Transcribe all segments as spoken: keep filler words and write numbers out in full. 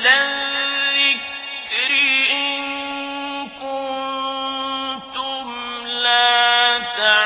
الذكر إن كنتم لا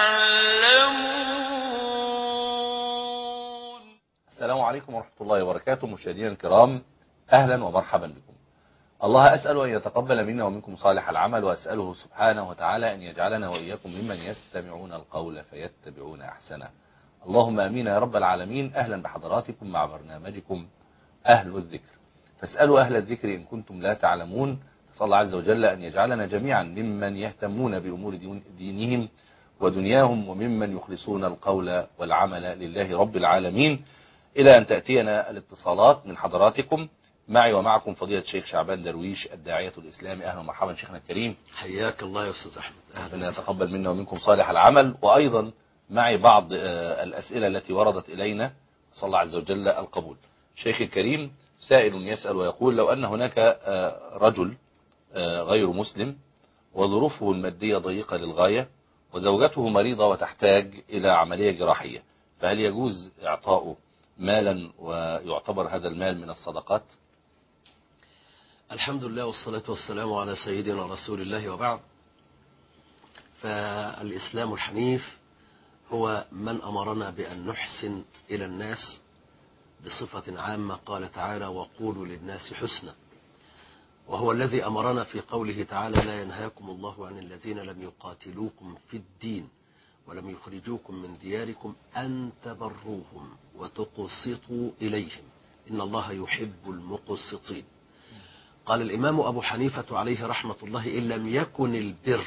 تعلمون. السلام عليكم ورحمة الله وبركاته. مشاهدينا الكرام، أهلا ومرحبا بكم. الله أسأل أن يتقبل منا ومنكم صالح العمل، وأسأله سبحانه وتعالى أن يجعلنا وإياكم ممن يستمعون القول فيتبعون أحسنه. اللهم أمين يا رب العالمين. أهلا بحضراتكم مع برنامجكم أهل الذكر، فاسألوا أهل الذكر إن كنتم لا تعلمون. نسأل الله عز وجل أن يجعلنا جميعا ممن يهتمون بأمور دينهم ودنياهم، وممن يخلصون القول والعمل لله رب العالمين. إلى أن تأتينا الاتصالات من حضراتكم، معي ومعكم فضيلة الشيخ شعبان درويش الداعية الإسلامي. أهلا ومرحبا شيخنا الكريم. حياك الله يا أستاذ أحمد. ربنا يتقبل منا ومنكم صالح العمل. وأيضا معي بعض الأسئلة التي وردت إلينا، صلى الله عز وجل القبول. شيخ الكريم، سائل يسأل ويقول: لو أن هناك رجل غير مسلم وظروفه المادية ضيقة للغاية، وزوجته مريضة وتحتاج إلى عملية جراحية، فهل يجوز إعطاؤه مالا ويعتبر هذا المال من الصدقات؟ الحمد لله والصلاة والسلام على سيدنا رسول الله، وبعد. فالإسلام الحنيف هو من أمرنا بأن نحسن إلى الناس بصفة عامة. قال تعالى: وقولوا للناس حسنا. وهو الذي أمرنا في قوله تعالى: لا ينهاكم الله عن الذين لم يقاتلوكم في الدين ولم يخرجوكم من دياركم أن تبروهم وتقسطوا إليهم إن الله يحب المقسطين. قال الإمام أبو حنيفة عليه رحمة الله: إن لم يكن البر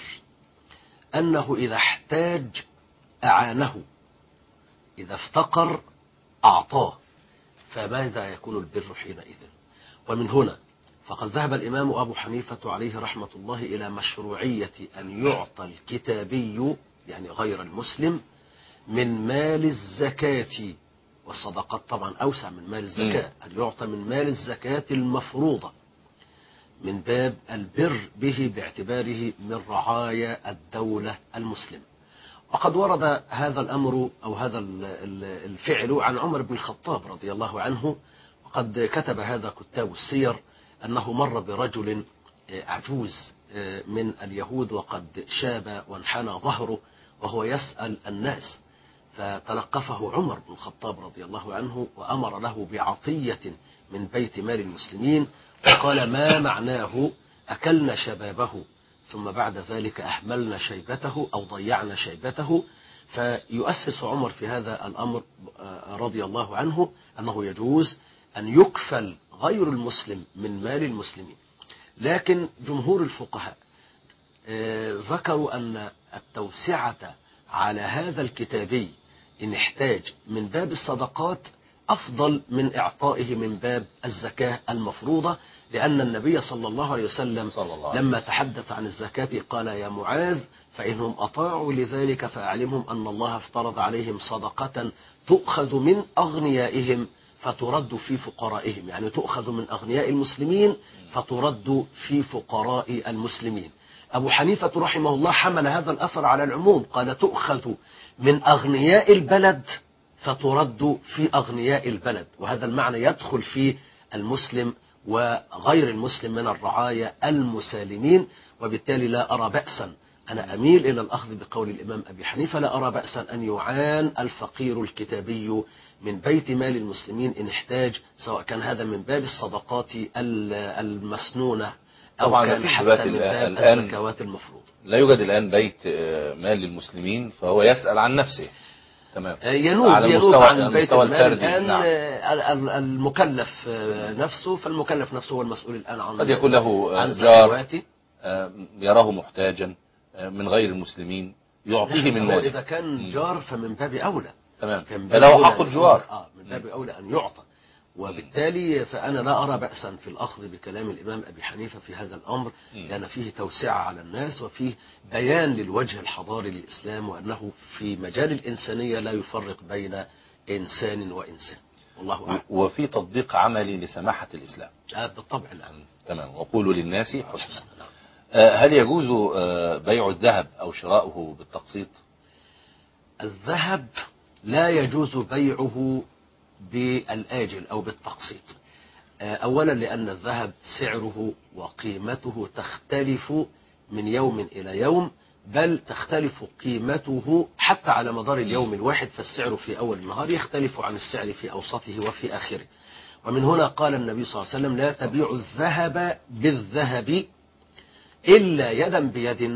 أنه إذا احتاج أعانه، إذا افتقر أعطاه، فماذا يكون البر حينئذ؟ ومن هنا فقد ذهب الإمام أبو حنيفة عليه رحمة الله إلى مشروعية أن يعطى الكتابي، يعني غير المسلم، من مال الزكاة. والصدقات طبعا أوسع من مال الزكاة، أن يعطى من مال الزكاة المفروضة من باب البر به، باعتباره من رعايا الدولة المسلمة. وقد ورد هذا الأمر أو هذا الفعل عن عمر بن الخطاب رضي الله عنه، وقد كتب هذا كتاب السير أنه مر برجل عجوز من اليهود وقد شاب وانحنى ظهره وهو يسأل الناس، فتلقفه عمر بن الخطاب رضي الله عنه وأمر له بعطية من بيت مال المسلمين، وقال: ما معناه أكلنا شبابه ثم بعد ذلك أهملنا شيبته أو ضيعنا شيبته. فيؤسس عمر في هذا الأمر رضي الله عنه أنه يجوز أن يكفل غير المسلم من مال المسلمين. لكن جمهور الفقهاء ذكروا أن التوسعة على هذا الكتابي إن احتاج من باب الصدقات أفضل من إعطائه من باب الزكاة المفروضة، لأن النبي صلى الله عليه وسلم لما تحدث عن الزكاة قال: يا معاذ، فإنهم أطاعوا لذلك فأعلمهم أن الله افترض عليهم صدقة تؤخذ من أغنيائهم فترد في فقرائهم، يعني تؤخذ من أغنياء المسلمين فترد في فقراء المسلمين. أبو حنيفة رحمه الله حمل هذا الأثر على العموم، قال: تؤخذ من أغنياء البلد فترد في أغنياء البلد، وهذا المعنى يدخل في المسلم وغير المسلم من الرعايا المسالمين. وبالتالي لا أرى بأسا، أنا أميل إلى الأخذ بقول الإمام أبي حنيفة، لا أرى بأسا أن يعان الفقير الكتابي من بيت مال المسلمين إن احتاج، سواء كان هذا من باب الصدقات المسنونة أو كان حتى من باب الزكوات المفروضة. لا يوجد الآن بيت مال للمسلمين، فهو يسأل عن نفسه. تمام. ينوب على ينوب المستوى عن بيت المال الفردي. الآن. نعم. المكلف نفسه، فالمكلف نفسه هو المسؤول الآن عن قد يكون له جار يراه محتاجا من غير المسلمين يعطيه من ماله. إذا كان جار فمن باب أولى. تمام. فله حق الجوار. آه من باب أولى أن يعطى. وبالتالي فأنا لا أرى بأسا في الأخذ بكلام الإمام أبي حنيفة في هذا الأمر، لأن فيه توسعة على الناس وفيه بيان للوجه الحضاري للإسلام، وأنه في مجال الإنسانية لا يفرق بين إنسان وإنسان. والله أعلم. وفي تطبيق عملي لسماحة الإسلام. آه بالطبع. نعم. تمام. وقولوا للناس حسنا. آه هل يجوز آه بيع الذهب أو شراؤه بالتقسيط؟ الذهب لا يجوز بيعه بالآجل أو بالتقسيط. أولا لأن الذهب سعره وقيمته تختلف من يوم إلى يوم، بل تختلف قيمته حتى على مدار اليوم الواحد، فالسعر في أول النهار يختلف عن السعر في أوسطه وفي آخره. ومن هنا قال النبي صلى الله عليه وسلم: لا تبيعوا الذهب بالذهب إلا يدا بيد،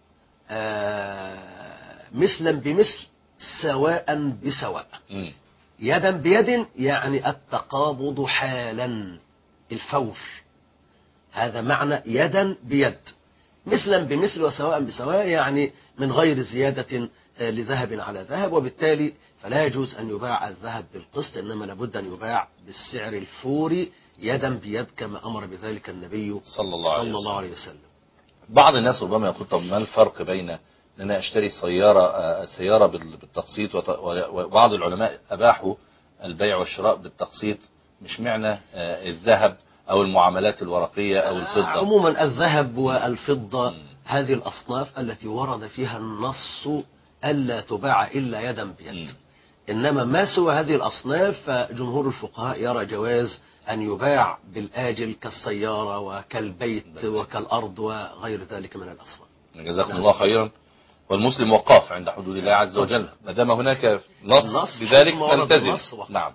مثلا بمثل، سواء بسواء. يدا بيد يعني التقابض حالا، الفور، هذا معنى يدا بيد. مثلا بمثل وسواء بسواء يعني من غير زيادة لذهب على ذهب، وبالتالي فلا يجوز أن يباع الذهب بالقسط، إنما لابد أن يباع بالسعر الفوري يدا بيد كما أمر بذلك النبي صلى الله عليه, صلى الله عليه وسلم. بعض الناس ربما يقول: طب ما الفرق بين أن أنا أشتري سيارة سيارة بالتقسيط، وبعض العلماء أباحوا البيع والشراء بالتقسيط، مش معنى الذهب أو المعاملات الورقية أو الفضة؟ عموما الذهب والفضة م. هذه الأصناف التي ورد فيها النص ألا تباع إلا يدا بيد. م. إنما ما سوى هذه الأصناف فجمهور الفقهاء يرى جواز أن يباع بالآجل كالسيارة وكالبيت وكالأرض وغير ذلك من الأصناف. جزاكم الله خيرا. والمسلم وقاف عند حدود الله عز وجل، ما دام هناك نص بذلك فالتزم. نعم.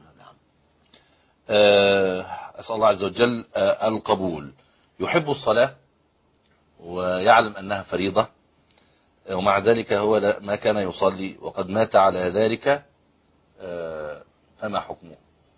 أسأل الله عز وجل القبول. يحب الصلاة ويعلم أنها فريضة، ومع ذلك هو ما كان يصلي وقد مات على ذلك، فما حكمه؟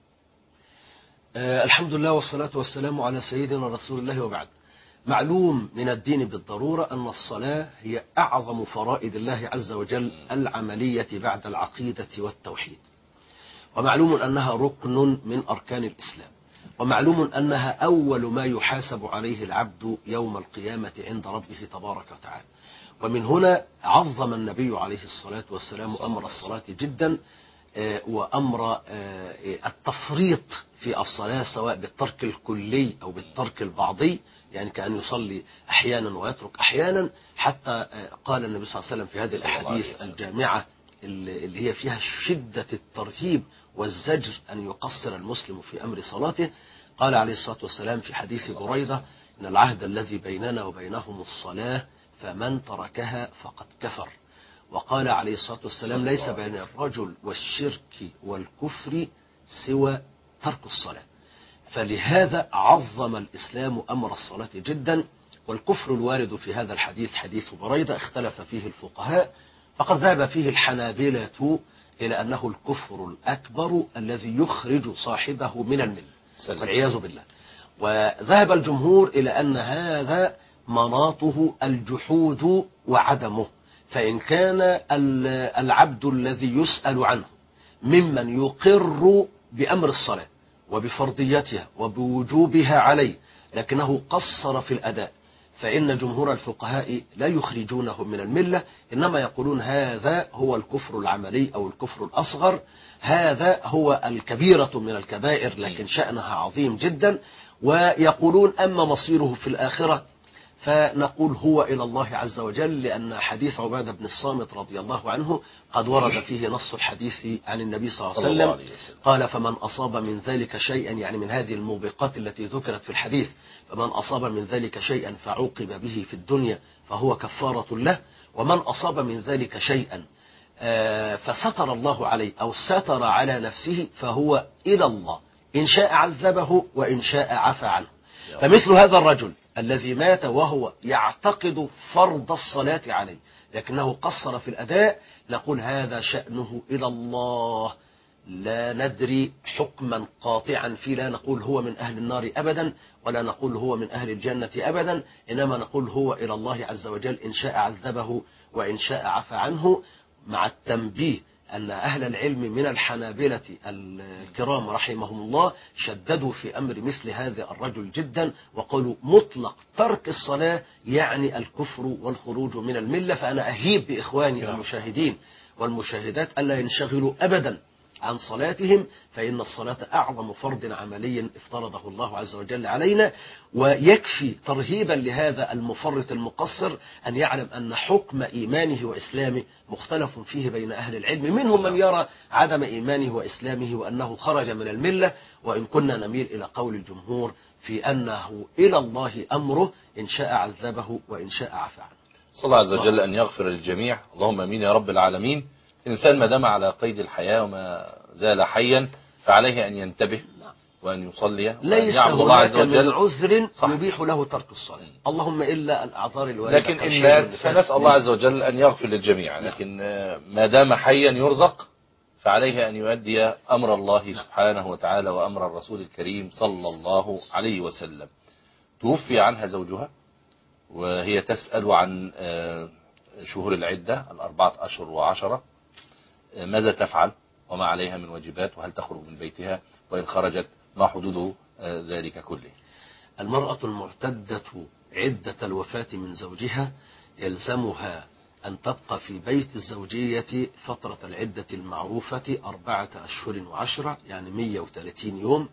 الحمد لله والصلاة والسلام على سيدنا رسول الله، وبعد. معلوم من الدين بالضرورة أن الصلاة هي أعظم فرائض الله عز وجل العملية بعد العقيدة والتوحيد، ومعلوم أنها ركن من أركان الإسلام، ومعلوم أنها أول ما يحاسب عليه العبد يوم القيامة عند ربه تبارك وتعالى. ومن هنا عظم النبي عليه الصلاة والسلام أمر الصلاة جدا، وأمر التفريط في الصلاة سواء بالترك الكلي أو بالترك البعضي، يعني كأن يصلي أحيانا ويترك أحيانا، حتى قال النبي صلى الله عليه وسلم في هذه الأحاديث الجامعة اللي هي فيها شدة الترهيب والزجر أن يقصر المسلم في أمر صلاته، قال عليه الصلاة والسلام في حديث بريدة: إن العهد الذي بيننا وبينهم الصلاة، فمن تركها فقد كفر. وقال عليه الصلاة والسلام: ليس بين الرجل والشرك والكفر سوى ترك الصلاة. فلهذا عظم الإسلام أمر الصلاة جدا. والكفر الوارد في هذا الحديث حديث بريدة اختلف فيه الفقهاء، فقد ذهب فيه الحنابلة إلى أنه الكفر الأكبر الذي يخرج صاحبه من الملة والعياذ بالله، وذهب الجمهور إلى أن هذا مناطه الجحود وعدمه. فإن كان العبد الذي يسأل عنه ممن يقر بأمر الصلاة وبفرضيتها وبوجوبها عليه، لكنه قصر في الأداء، فإن جمهور الفقهاء لا يخرجونه من الملة، إنما يقولون هذا هو الكفر العملي أو الكفر الأصغر، هذا هو الكبيرة من الكبائر لكن شأنها عظيم جدا. ويقولون أما مصيره في الآخرة فنقول هو إلى الله عز وجل، لأن حديث عبادة بن الصامت رضي الله عنه قد ورد فيه نص الحديث عن النبي صلى الله عليه وسلم، قال: فمن أصاب من ذلك شيئا، يعني من هذه الموبقات التي ذكرت في الحديث، فمن أصاب من ذلك شيئا فعوقب به في الدنيا فهو كفارة له، ومن أصاب من ذلك شيئا فستر الله عليه أو ستر على نفسه فهو إلى الله، إن شاء عذبه وإن شاء عفى عنه. فمثل هذا الرجل الذي مات وهو يعتقد فرض الصلاة عليه لكنه قصر في الأداء، نقول هذا شأنه إلى الله، لا ندري حكما قاطعا فيه، لا نقول هو من أهل النار أبدا ولا نقول هو من أهل الجنة أبدا، إنما نقول هو إلى الله عز وجل، إن شاء عذبه وإن شاء عفى عنه، مع التنبيه أن أهل العلم من الحنابلة الكرام رحمهم الله شددوا في أمر مثل هذا الرجل جدا، وقالوا مطلق ترك الصلاة يعني الكفر والخروج من الملة. فأنا أهيب بإخواني المشاهدين والمشاهدات ألا ينشغلوا أبدا عن صلاتهم، فإن الصلاة أعظم فرض عملي افترضه الله عز وجل علينا. ويكفي ترهيبا لهذا المفرط المقصر أن يعلم أن حكم إيمانه وإسلامه مختلف فيه بين أهل العلم، منهم من يرى عدم إيمانه وإسلامه وأنه خرج من الملة، وإن كنا نميل إلى قول الجمهور في أنه إلى الله أمره، إن شاء عذبه وإن شاء عفى عنه. صلى الله عز وجل أن يغفر للجميع، اللهم امين يا رب العالمين. الإنسان ما دام على قيد الحياة وما زال حيا فعليه أن ينتبه وأن يصلي، ليس هناك من عذر يبيح له ترك الصلاة، اللهم إلا الأعذار الواردة. لكن إن مات فنسأل الله عز وجل أن يغفر للجميع، لكن ما دام حيا يرزق فعليه أن يؤدي أمر الله سبحانه وتعالى وأمر الرسول الكريم صلى الله عليه وسلم. توفي عنها زوجها وهي تسأل عن شهور العدة الأربعة أشهر وعشرة، ماذا تفعل وما عليها من واجبات، وهل تخرج من بيتها، وإن خرجت ما حدود ذلك كله؟ المرأة المعتدة عدة الوفاة من زوجها يلزمها أن تبقى في بيت الزوجية فترة العدة المعروفة أربعة أشهر وعشرة، يعني مئة وثلاثين يوم.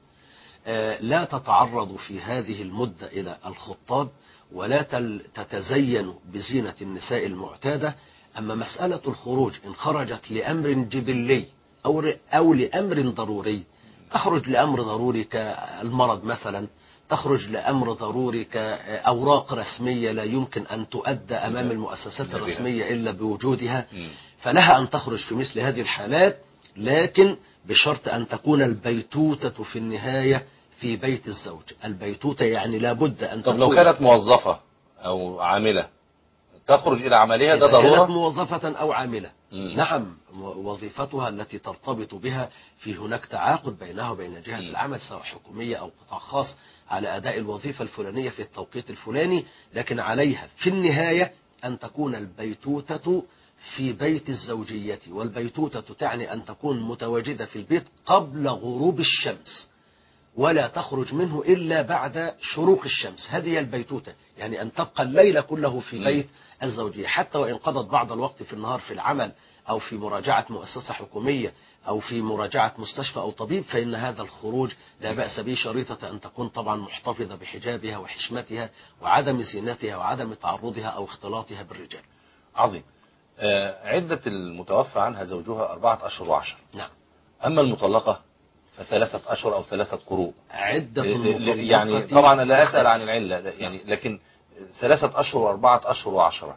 لا تتعرض في هذه المدة إلى الخطاب، ولا تتزين بزينة النساء المعتادة. أما مسألة الخروج إن خرجت لأمر جبلي أو أو لأمر ضروري، تخرج لأمر ضروري كالمرض مثلا، تخرج لأمر ضروري كأوراق رسمية لا يمكن أن تؤدى أمام المؤسسات الرسمية إلا بوجودها، فلها أن تخرج في مثل هذه الحالات، لكن بشرط أن تكون البيتوتة في النهاية في بيت الزوج. البيتوتة يعني لابد أن طب تكون. لو كانت موظفة أو عاملة تخرج إلى عملها، ده ضرورة؟ كانت موظفة أو عاملة، مم. نعم، وظيفتها التي ترتبط بها في هناك تعاقد بينها وبين جهة مم. العمل سواء حكومية أو قطاع خاص على أداء الوظيفة الفلانية في التوقيت الفلاني، لكن عليها في النهاية أن تكون البيتوتة في بيت الزوجية. والبيتوتة تعني أن تكون متواجدة في البيت قبل غروب الشمس، ولا تخرج منه إلا بعد شروق الشمس. هذه البيتوتة، يعني أن تبقى الليل كله في بيت الزوجية، حتى وإن قضت بعض الوقت في النهار في العمل أو في مراجعة مؤسسة حكومية أو في مراجعة مستشفى أو طبيب، فإن هذا الخروج لا بأس به، شريطة أن تكون طبعا محتفظة بحجابها وحشمتها وعدم زينتها وعدم تعرضها أو اختلاطها بالرجال. عظيم. آه، عدة المتوفى عنها زوجها أربعة أشهر وعشر. نعم. أما المطلقة فثلاثة أشهر أو ثلاثة قروء. عدة المطلقة يعني طبعا لا أسأل عن العلة يعني، لكن ثلاثة أشهر وأربعة أشهر وعشرة،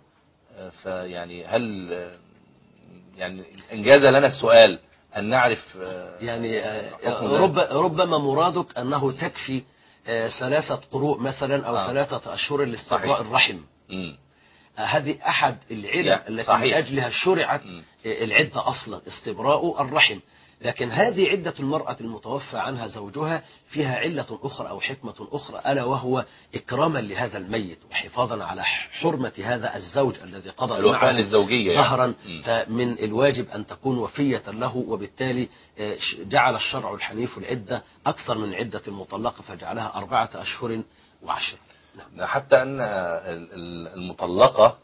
فيعني هل يعني إنجاز لنا السؤال أن نعرف يعني رب ربما مرادك أنه تكفي ثلاثة قروء مثلا أو آه. ثلاثة أشهر لاستبراء الرحم. م. هذه أحد العلل التي صحيح. من أجلها شرعت م. العدة أصلا استبراء الرحم. لكن هذه عدة المرأة المتوفى عنها زوجها فيها علة أخرى أو حكمة أخرى، ألا وهو إكراما لهذا الميت وحفاظا على حرمة هذا الزوج الذي قضى الوفاة للزوجية ظهرا يعني. فمن الواجب أن تكون وفية له، وبالتالي جعل الشرع الحنيف العدة أكثر من عدة المطلقة فجعلها أربعة أشهر وعشرة. نعم. حتى أن المطلقة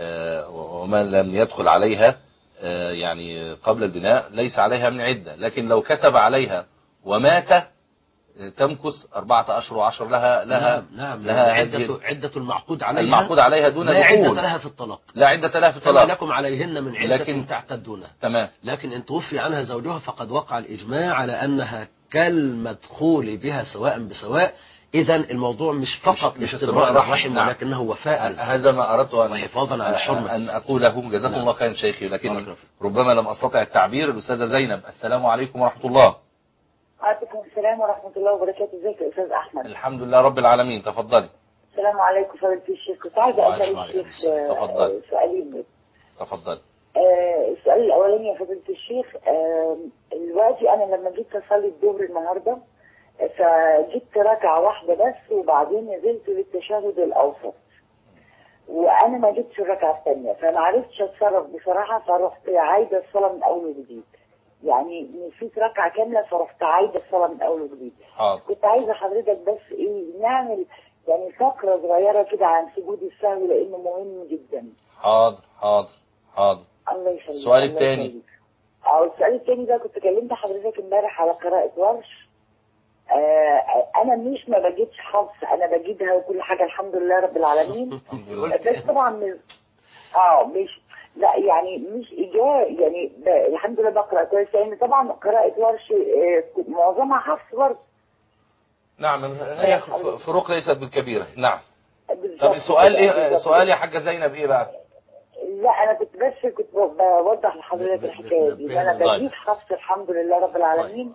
ومن لم يدخل عليها يعني قبل البناء ليس عليها من عدة، لكن لو كتب عليها ومات تمكث أربعة أشهر وعشر لها لها نعم نعم لها عدة عدة المعقود عليها المعقود عليها دون لا دخول. عدة لها في الطلاق، لا عدة لها في الطلاق، لكم عليهن من عدة لكن تعتدونها. تمام. لكن إن توفي عنها زوجها فقد وقع الإجماع على أنها كالمدخول بها سواء بسواء. إذا الموضوع مش فقط مش استبراء الرحم، نعم. ولكنه وفاء. هذا ما أردت أن وحفاظا على حرمة أن أقوله. جزاكم نعم. الله خيرا شيخي، لكن ربما لم أستطع التعبير. الأستاذة زينب، السلام عليكم ورحمة الله. وعليكم السلام ورحمة الله وبركاته. ازيك يا أستاذ أحمد؟ الحمد لله رب العالمين. تفضلي. السلام عليكم فضيلة الشيخ. كنت عايزة أسأل الشيخ سؤالين. تفضل. آه السؤال الأولاني يا فضيلة الشيخ، آه دلوقتي أنا لما جيت أصلي الظهر النهاردة فجبت ركعة واحدة بس، وبعدين نزلت للتشهد الأوسط وأنا ما جبتش الركعة الثانية، فما عرفتش أتصرف بصراحة، فرحت عايدة الصلاة من أول وجديد. يعني نسيت ركعة كاملة فرحت عايدة الصلاة من أول وجديد. كنت عايزة حضرتك بس إيه نعمل يعني فقرة صغيرة كده عن سجود السهو لأنه مهم جدا. حاضر حاضر حاضر. الله يخليك. السؤال الثاني. أو السؤال الثاني ده، كنت كلمت حضرتك امبارح على قراءة ورش. آه أنا مش ما بجيبش حفظ، أنا بجيبها وكل حاجة الحمد لله رب العالمين. الحمد لله. بس طبعا مش اه مش لا يعني مش إجابة يعني ب... الحمد لله بقرأ كويس، لأن طبعا قراءة ورش آه معظمها حفظ برضه. نعم، هي فروق ليست بالكبيرة. نعم. بالظبط. طب السؤال ايه؟ بالظبط. السؤال يا حاجة زينب ايه بقى؟ لا انا كنت بس كنت بوضح لحضرتك الحكايه دي، انا بجيب حفظ الحمد لله رب العالمين.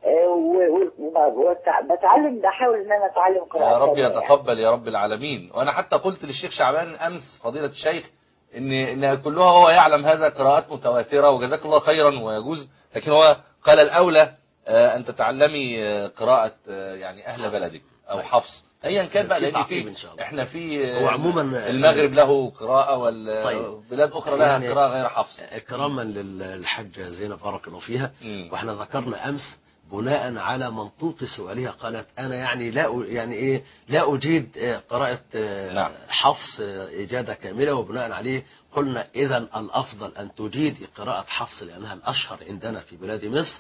وبتعلم، بحاول ان انا اتعلم قراءه. يا رب يتقبل يا رب العالمين. وانا حتى قلت للشيخ شعبان امس فضيلة الشيخ ان ان كلها هو يعلم هذا قراءات متواترة، وجزاك الله خيرا ويجوز، لكن هو قال الاولى ان تتعلمي قراءة يعني اهل بلدك او حفص ايا كان بقى، لان في احنا في هو عموما المغرب له قراءة والبلاد اخرى لها يعني قراءة غير حفص. كراما للحجة زينب بارك الله فيها، واحنا ذكرنا امس بناء على منطوق سؤالها قالت انا يعني لا يعني ايه لا اجيد قراءة نعم. حفص اجادة كاملة، وبناء عليه قلنا اذا الافضل ان تجيد قراءة حفص لانها الاشهر عندنا في بلاد مصر،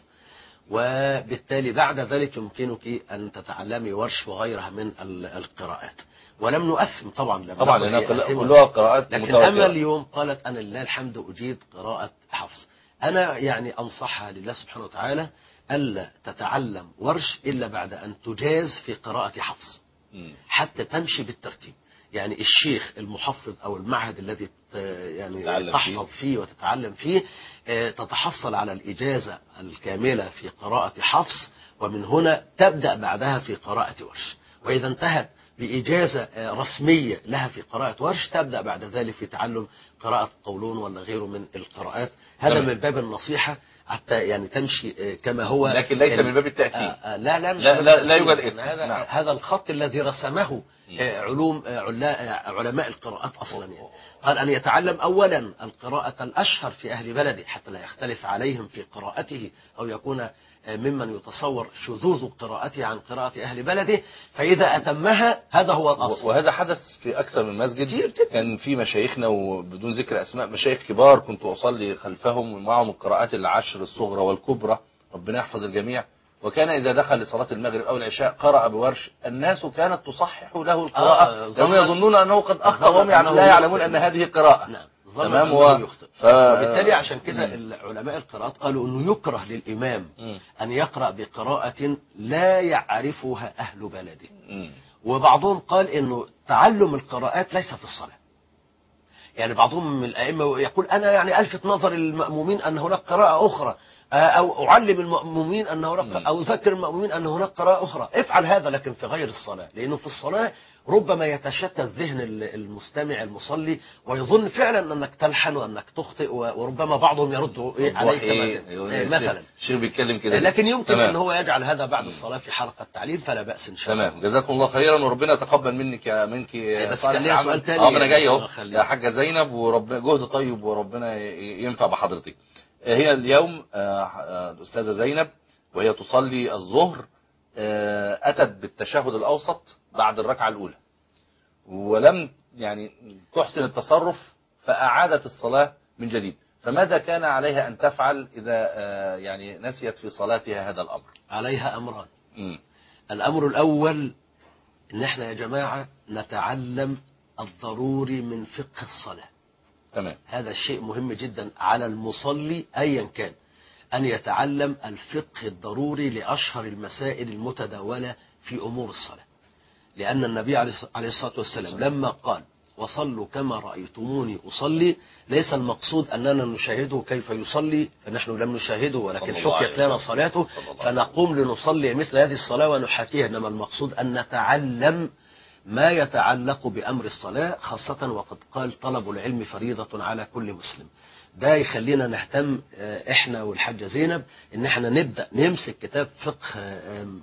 وبالتالي بعد ذلك يمكنك أن تتعلمي ورش وغيرها من القراءات، ولم نؤثم طبعا طبعا لأنها كلها قراءات لكن متواترة. أما اليوم قالت أنا لله الحمد أجيد قراءة حفص. أنا يعني أنصحها لله سبحانه وتعالى ألا تتعلم ورش إلا بعد أن تجاز في قراءة حفص حتى تمشي بالترتيب. يعني الشيخ المحفظ أو المعهد الذي يعني تحفظ فيه وتتعلم فيه تتحصل على الإجازة الكاملة في قراءة حفص، ومن هنا تبدأ بعدها في قراءة ورش، وإذا انتهت بإجازة رسمية لها في قراءة ورش تبدأ بعد ذلك في تعلم قراءة قولون ولا غيره من القراءات. هذا من باب النصيحة حتى يعني تمشي كما هو، لكن ليس من باب التأثير. آآ آآ لا لا لا, لا, لا يوجد إثم. هذا نعم. هذا الخط الذي رسمه علوم علماء القراءات أصلا يعني. قال أن يتعلم أولا القراءة الأشهر في أهل بلده حتى لا يختلف عليهم في قراءته أو يكون ممن يتصور شذوذ قراءته عن قراءة أهل بلده، فإذا أتمها هذا هو الأصل. وهذا حدث في أكثر من مسجد. كان في مشايخنا وبدون ذكر أسماء مشايخ كبار كنت أصلي خلفهم ومعهم القراءات العشر الصغرى والكبرى ربنا يحفظ الجميع، وكان إذا دخل لصلاة المغرب أو العشاء قرأ بورش، الناس كانت تصحح له القراءة لأنهم آه يظنون أنه قد أخطأ وهم لا يعلمون أن هذه قراءة. نعم. تمام. هو ف... وبالتالي عشان كده علماء القراءات قالوا أنه يكره للإمام م. أن يقرأ بقراءة لا يعرفها أهل بلده م. وبعضهم قال أنه تعلم القراءات ليس في الصلاة. يعني بعضهم من الأئمة يقول أنا يعني ألفت نظر المأمومين أن هناك قراءة أخرى، أو أعلم المأمومين أن هناك، أو أذكر المأمومين أن هناك قراءة أخرى. افعل هذا لكن في غير الصلاة، لأنه في الصلاة ربما يتشتت ذهن المستمع المصلي ويظن فعلا أنك تلحن وأنك تخطئ، وربما بعضهم يرد عليك إيه مثلا شيء بيتكلم كده، لكن يمكن تمام. أن هو يجعل هذا بعد الصلاة في حلقة تعليم فلا بأس إن شاء الله. تمام. جزاكم الله خيرا وربنا يتقبل منك يا منك يا صالح العمل. اه انا جاي اهو يا حاجة زينب، وربنا جهد طيب وربنا ينفع بحضرتك. هي اليوم الأستاذة زينب وهي تصلي الظهر أتت بالتشهد الأوسط بعد الركعة الأولى ولم يعني تحسن التصرف فأعادت الصلاة من جديد، فماذا كان عليها أن تفعل إذا يعني نسيت في صلاتها هذا الأمر؟ عليها أمران. م. الأمر الأول إن احنا يا جماعة نتعلم الضروري من فقه الصلاة. تمام. هذا الشيء مهم جدا على المصلي أيا كان، أن يتعلم الفقه الضروري لأشهر المسائل المتداولة في أمور الصلاة، لأن النبي عليه الصلاة والسلام لما قال وصلوا كما رأيتموني أصلي ليس المقصود أننا نشاهده كيف يصلي، فنحن لم نشاهده ولكن حكيت لنا صلاته فنقوم لنصلي مثل هذه الصلاة ونحاكيها، إنما المقصود أن نتعلم ما يتعلق بأمر الصلاة، خاصة وقد قال طلب العلم فريضة على كل مسلم. ده يخلينا نهتم احنا والحاجة زينب ان احنا نبدأ نمسك كتاب فقه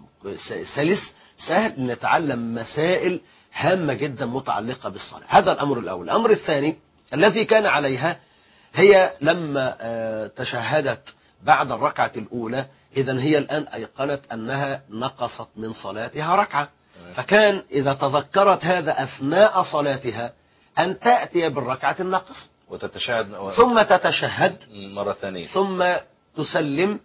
سلس سهل نتعلم مسائل هامة جدا متعلقة بالصلاة. هذا الأمر الأول. الأمر الثاني الذي كان عليها هي لما تشهدت بعد الركعة الأولى، إذن هي الآن أيقنت أنها نقصت من صلاتها ركعة، فكان إذا تذكرت هذا أثناء صلاتها أن تأتي بالركعة النقص وتتشهد ثم تتشهد مرة ثانية ثم تسلم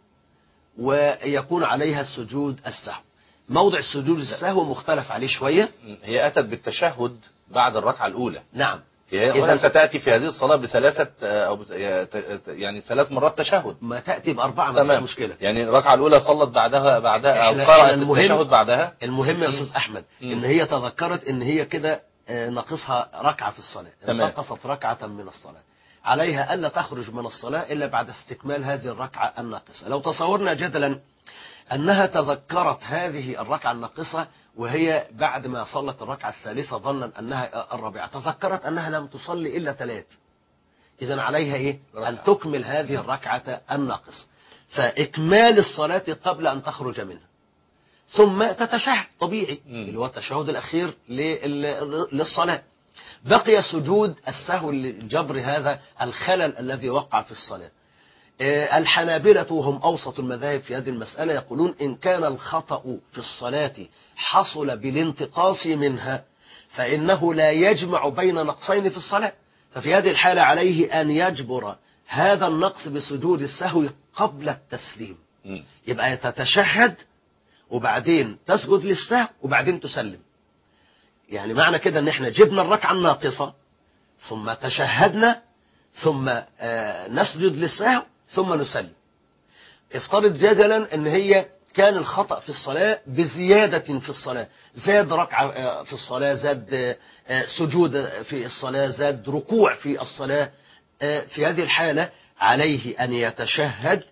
ويكون عليها السجود السهو. موضع السجود السهو مختلف عليه شوية. هي أتت بالتشهد بعد الركعة الأولى. نعم. هي هنا ستأتي في هذه الصلاة بثلاثة أو يعني ثلاث مرات تشهد. ما تأتي بأربعة ما فيش مشكلة. يعني الركعة الأولى صلت بعدها بعدها أو قرأت التشهد بعدها. المهم يا أستاذ أحمد إن هي تذكرت إن هي كده ناقصها ركعة في الصلاة، نقصت ركعة من الصلاة، عليها ألا تخرج من الصلاة إلا بعد استكمال هذه الركعة الناقصة. لو تصورنا جدلا أنها تذكرت هذه الركعة الناقصة وهي بعد ما صلت الركعة الثالثة ظنا أنها الرابعة، تذكرت أنها لم تصلي إلا ثلاث، إذن عليها إيه؟ أن تكمل هذه الركعة الناقصة، فإكمال الصلاة قبل أن تخرج منها، ثم تتشهد طبيعي اللي هو التشهد الأخير للصلاة. بقي سجود السهو لجبر هذا الخلل الذي وقع في الصلاة. الحنابلة وهم أوسط المذاهب في هذه المسألة يقولون إن كان الخطأ في الصلاة حصل بالانتقاص منها فإنه لا يجمع بين نقصين في الصلاة، ففي هذه الحالة عليه أن يجبر هذا النقص بسجود السهو قبل التسليم. يبقى تتشهد وبعدين تسجد للسهو وبعدين تسلم. يعني معنى كده ان احنا جبنا الركعة الناقصة ثم تشهدنا ثم نسجد للسهو ثم نسلم. افترض جدلا ان هي كان الخطأ في الصلاة بزيادة في الصلاة، زاد ركعة في الصلاة، زاد سجود في الصلاة، زاد ركوع في الصلاة. في هذه الحالة عليه أن يتشهد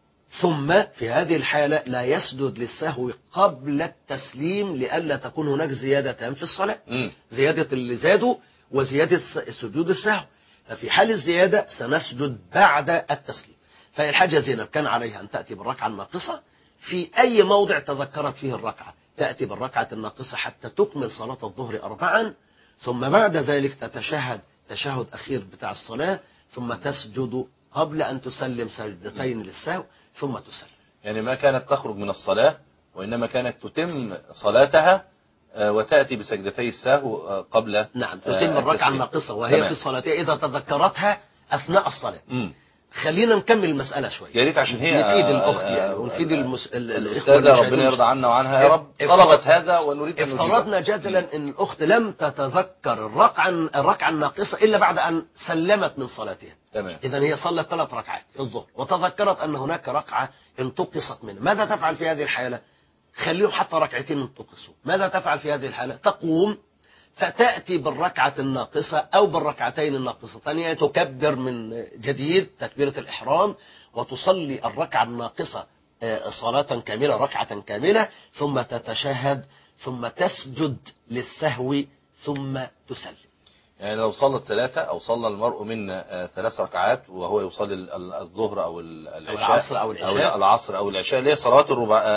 ثم في هذه الحالة لا يسجد للسهو قبل التسليم لئلا تكون هناك زيادتان في الصلاة، زيادة اللي زادوا وزيادة سجود السهو. ففي حال الزيادة سنسجد بعد التسليم. فالحاجة زينب كان عليها أن تأتي بالركعة الناقصة في أي موضع تذكرت فيه الركعة، تأتي بالركعة الناقصة حتى تكمل صلاة الظهر أربعا، ثم بعد ذلك تتشهد تشهد أخير بتاع الصلاة، ثم تسجد قبل أن تسلم سجدتين للسهو ثم تسلم. يعني ما كانت تخرج من الصلاة وإنما كانت تتم صلاتها وتأتي بسجدتي السهو قبل. نعم، تتم الركعة الناقصة وهي تمام. في صلاتها إذا تذكرتها أثناء الصلاة. م. خلينا نكمل المسألة شوية يا ريت عشان هي نفيد الأخت يعني ونفيد المس... الأستاذة ربنا يرضى عنا وعنها يا رب طلبت هذا ونريد أن افترضنا جدلا أن الأخت لم تتذكر الركعة الركعة الناقصة إلا بعد أن سلمت من صلاتها. تمام. إذن هي صلت ثلاث ركعات في الظهر وتذكرت أن هناك ركعة انتقصت منها، ماذا تفعل في هذه الحالة؟ خليهم حتى ركعتين انتقصوا. ماذا تفعل في هذه الحالة؟ تقوم فتأتي بالركعة الناقصة أو بالركعتين الناقصتين، يعني تكبر من جديد تكبيرة الإحرام وتصلي الركعة الناقصة صلاة كاملة ركعة كاملة، ثم تتشهد ثم تسجد للسهو ثم تسلم. يعني لو صلت ثلاثة أو صلى المرء من ثلاث ركعات وهو يصلي الظهر أو العشاء أو العصر أو العشاء أو العصر أو العشاء اللي هي الصلوات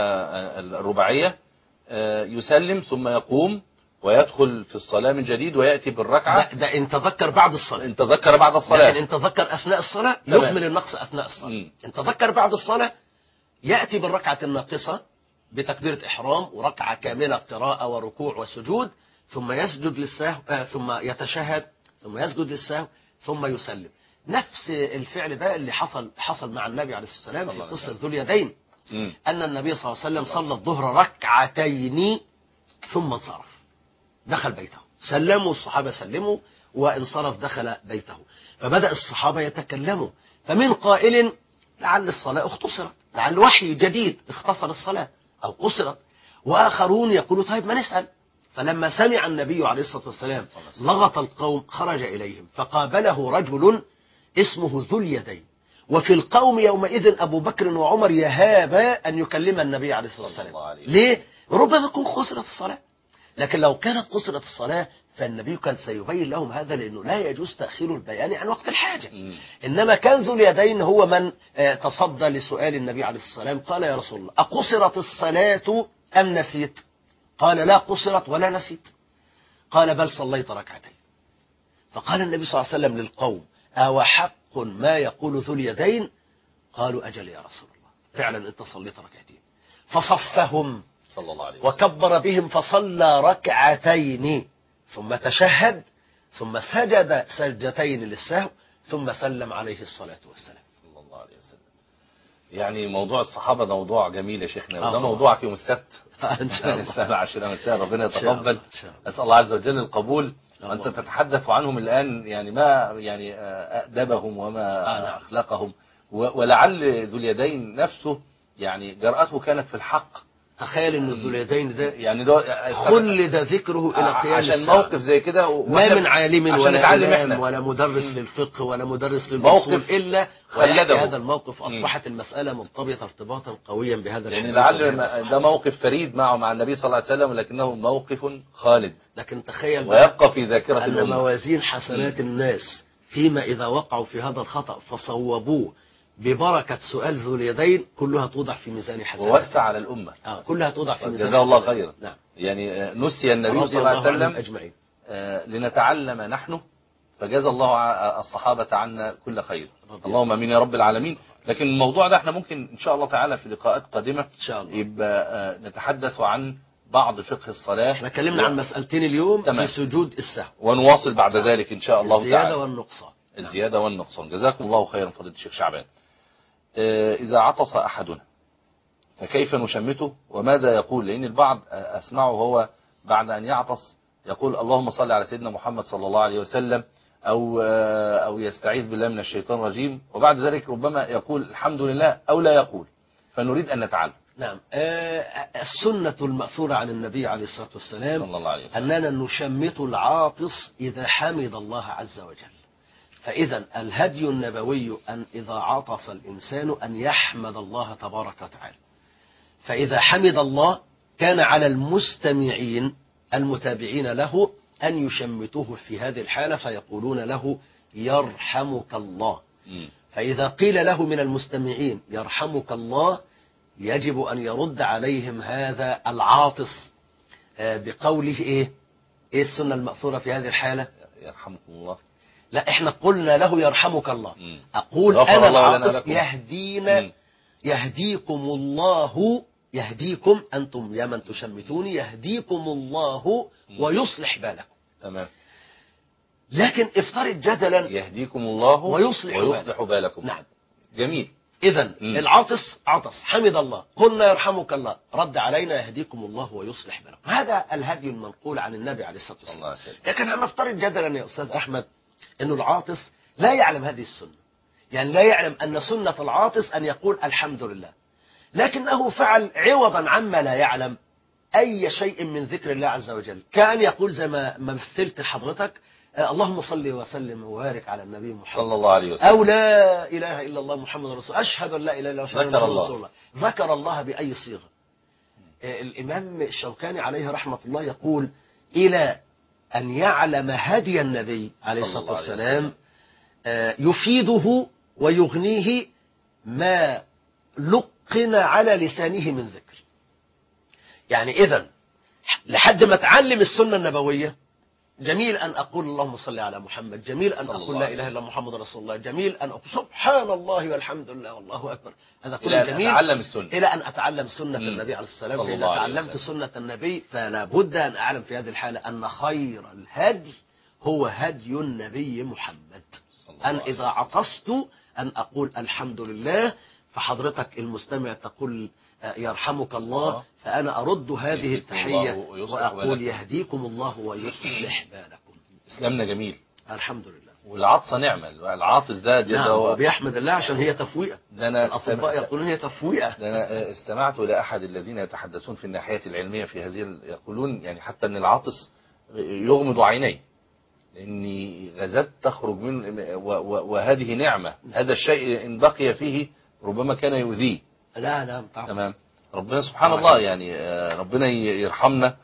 الرباعية، يسلم ثم يقوم ويدخل في الصلاة من جديد ويأتي بالركعة. ده, ده إن تذكر بعد الصلاة، إن تذكر بعد الصلاة، لكن إن تذكر أثناء الصلاة يكمل النقص أثناء الصلاة. م. إن تذكر بعد الصلاة يأتي بالركعة الناقصة بتكبيرة إحرام وركعة كاملة قراءة وركوع وسجود، ثم يسجد للسهو آه ثم يتشهد ثم يسجد للسهو ثم يسلم. نفس الفعل ده اللي حصل حصل مع النبي عليه الصلاة والسلام في قصة ذو اليدين. م. أن النبي صلى الله عليه وسلم صلى الظهر ركعتين ثم انصرف دخل بيته، سلموا الصحابة سلموا وانصرف دخل بيته، فبدأ الصحابة يتكلموا، فمن قائل لعل الصلاة اختصرت، لعل وحي جديد اختصر الصلاة أو قصرت، وآخرون يقولوا طيب ما نسأل. فلما سمع النبي عليه الصلاة والسلام لغط القوم خرج إليهم فقابله رجل اسمه ذو اليدين، وفي القوم يومئذ أبو بكر وعمر يهابا أن يكلم النبي عليه الصلاة والسلام. ليه؟ ربما يكون خسرت الصلاة، لكن لو كانت قصرت الصلاة فالنبي كان سيبين لهم هذا، لأنه لا يجوز تأخير البيان عن وقت الحاجة. م. إنما كان ذو اليدين هو من تصدى لسؤال النبي عليه الصلاة والسلام، قال يا رسول الله أقصرت الصلاة أم نسيت؟ قال لا قصرت ولا نسيت. قال بل صليت ركعتين. فقال النبي صلى الله عليه وسلم للقوم أو حق ما يقول ذو اليدين؟ قالوا أجل يا رسول الله، فعلا أنت صليت ركعتين. فصفهم صلى الله عليه وسلم وكبر بهم فصلى ركعتين ثم تشهد ثم سجد سجدتين للسهو ثم سلم عليه الصلاة والسلام. صلى الله عليه وسلم. يعني موضوع الصحابة ده موضوع جميل يا شيخنا، آه وده طبعا. موضوعك يوم السبت ان شاء الله. السنة عشرة مساء، ربنا إن شاء الله. يتقبل. إن شاء الله. أسأل الله عز وجل القبول. وأنت اللهم. تتحدث عنهم الآن يعني ما يعني أدبهم وما آه نعم. أخلاقهم، و- ولعل ذو اليدين نفسه يعني جرأته كانت في الحق. تخيل ان ذو اليدين ده يعني ده خلد ذكره الى قيام عشان الساعة. موقف زي كده، ما من عالم عشان ولا نتعلم إمام احنا ولا مدرس للفقه ولا مدرس للأصول موقف إلا خلده. ويحكي هذا الموقف. أصبحت المسألة مرتبطة ارتباطا قويا بهذا يعني الحديث لعل وبهذا ما- الصحابي. ده موقف فريد معه مع النبي صلى الله عليه وسلم، ولكنه موقف خالد لكن تخيل بقى ويبقى في ذاكرة أن الأمة. موازين حسنات الناس فيما إذا وقعوا في هذا الخطأ فصوبوه ببركة سؤال ذو اليدين كلها توضع في ميزان حسنات، ووسع على الأمة. آه كلها توضع في ميزان جزاه الله حسنات. خيرا. نعم. يعني آه، نسي النبي رضي صلى الله عليه الله عنهم وسلم أجمعين. آه، لنتعلم نحن، فجزا الله ع- الصحابة عنا كل خير. اللهم امين يا رب العالمين. لكن الموضوع ده احنا ممكن ان شاء الله تعالى في لقاءات قادمة إن شاء الله. يبقى آه، نتحدث عن بعض فقه الصلاة. احنا اتكلمنا عن مسألتين اليوم تمام. في سجود السهو، ونواصل بعد ذلك ان شاء الله الزيادة تعالى والنقصان. الزيادة والنقصان. جزاكم الله خيرا فضيلة الشيخ شعبان. آه، إذا عطس أحدنا فكيف نشمته وماذا يقول؟ لأن البعض آه، أسمعه هو بعد أن يعطس يقول اللهم صل على سيدنا محمد صلى الله عليه وسلم، أو آه، أو يستعيذ بالله من الشيطان الرجيم، وبعد ذلك ربما يقول الحمد لله أو لا يقول. فنريد أن نتعلم. نعم. آه، السنة المأثورة عن النبي عليه الصلاة والسلام صلى الله عليه وسلم أننا نشمت العاطس إذا حمد الله عز وجل. فإذا الهدي النبوي أن إذا عطس الإنسان أن يحمد الله تبارك وتعالى. فإذا حمد الله كان على المستمعين المتابعين له أن يشمتوه في هذه الحالة فيقولون له يرحمك الله. مم. فإذا قيل له من المستمعين يرحمك الله يجب أن يرد عليهم هذا العاطس آه، بقوله إيه إيه السنة المأثورة في هذه الحالة؟ يرحمكم الله. لا إحنا قلنا له يرحمك الله. مم. أقول غفر أنا الله لنا العاطس لكم. يهدينا مم. يهديكم الله، يهديكم أنتم يا من تشمتوني، يهديكم الله ويصلح بالكم. تمام. لكن افترض جدلا يهديكم الله ويصلح ويصلح بالكم. نعم. جميل. إذا مم. العاطس عطس حمد الله، قلنا يرحمك الله، رد علينا يهديكم الله ويصلح بالكم. هذا الهدي المنقول عن النبي عليه الصلاة صلى الله والسلام. عليه وسلم. لكن هنفترض جدلا يا أستاذ أحمد أنه العاطس لا يعلم هذه السنة، يعني لا يعلم أن سنة العاطس أن يقول الحمد لله، لكنه فعل عوضا عما لا يعلم أي شيء من ذكر الله عز وجل، كان يقول زي ما مثلت حضرتك آه، اللهم صل وسلم وبارك على النبي محمد صلى الله عليه وسلم. أو لا إله إلا الله محمد رسول، أشهد أن لا إله إلا الله وأشهد أن ذكر محمد الله. رسول الله. ذكر الله بأي صيغة؟ آه، الإمام الشوكاني عليه رحمة الله يقول إلى أن يعلم هدي النبي عليه صلى الصلاة الله عليه والسلام وسلم. آه، يفيده ويغنيه ما لقن على لسانه من ذكر. يعني إذن لحد ما تعلم السنة النبوية جميل أن أقول اللهم صل على محمد، جميل أن صلى أقول الله لا عليه إله إلا وسلم. محمد رسول الله، جميل أن أقول سبحان الله والحمد لله والله أكبر، هذا إلى كله أن جميل أتعلم السنة. إلى أن أتعلم سنة مم. النبي عليه السلام. صلى فإذا الله عليه تعلمت وسلم. سنة النبي فلا بد أن أعلم في هذه الحالة أن خير الهدي هو هدي النبي محمد. صلى الله أن عليه إذا عطست أن أقول الحمد لله، فحضرتك المستمع تقول آه، يرحمك الله، الله. فأنا أرد هذه يهديكم التحية الله ويصلح وأقول بالكم. يهديكم الله ويصلح بالكم. إسلامنا جميل. الحمد لله. والعطسة نعمة. العاطس ده ده نعم، هو وبيحمد الله عشان هي تفويقة. ده أنا الأطباء سم- يقولون هي تفويقة. ده أنا استمعت إلى أحد الذين يتحدثون في الناحية العلمية في هذه ال- يقولون يعني حتى أن العاطس يغمض عينيه، لأن غازات تخرج من و- و- وهذه نعمة. هذا الشيء إن بقي فيه ربما كان يؤذيه. لا لا طبعا. تمام. ربنا سبحان الله يعني آه، ربنا ي- يرحمنا.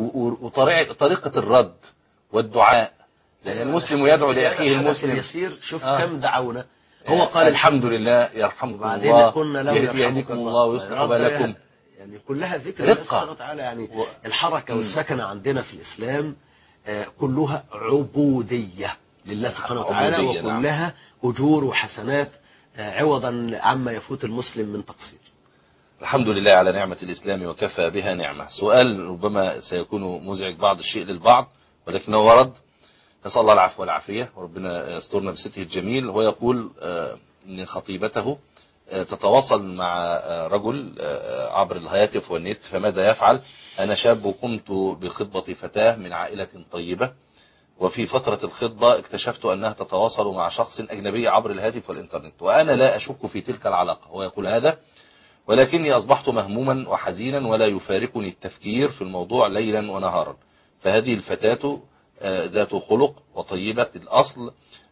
وطريقة الرد والدعاء، لأن المسلم يدعو لأخيه المسلم. يسير. شوف آه. كم دعونا. هو قال الحمد لله يرحمكم وبعدين الله قلنا له يهدي- يرحمك يهديكم الله الله ويصلح ربنا بالكم. يهدي. يعني كلها ذكر رقة. الله سبحانه وتعالى. يعني و- الحركة مم. والسكنة عندنا في الإسلام آه، كلها عبودية لله سبحانه وتعالى، عبودية، نعم. وكلها أجور وحسنات آه، عوضا عما يفوت المسلم من تقصير. الحمد لله على نعمة الإسلام وكفى بها نعمة. سؤال ربما سيكون مزعج بعض الشيء للبعض ولكنه ورد، نسأل الله العفو والعافية وربنا يسترنا بستره الجميل. هو يقول آه، إن خطيبته تتواصل مع رجل عبر الهاتف والنت، فماذا يفعل؟ أنا شاب قمت بخطبة فتاة من عائلة طيبة، وفي فترة الخطبة اكتشفت أنها تتواصل مع شخص أجنبي عبر الهاتف والإنترنت، وأنا لا أشك في تلك العلاقة. هو يقول هذا، ولكني أصبحت مهموما وحزينا ولا يفارقني التفكير في الموضوع ليلا ونهارا. فهذه الفتاة ذات خلق وطيبة الأصل،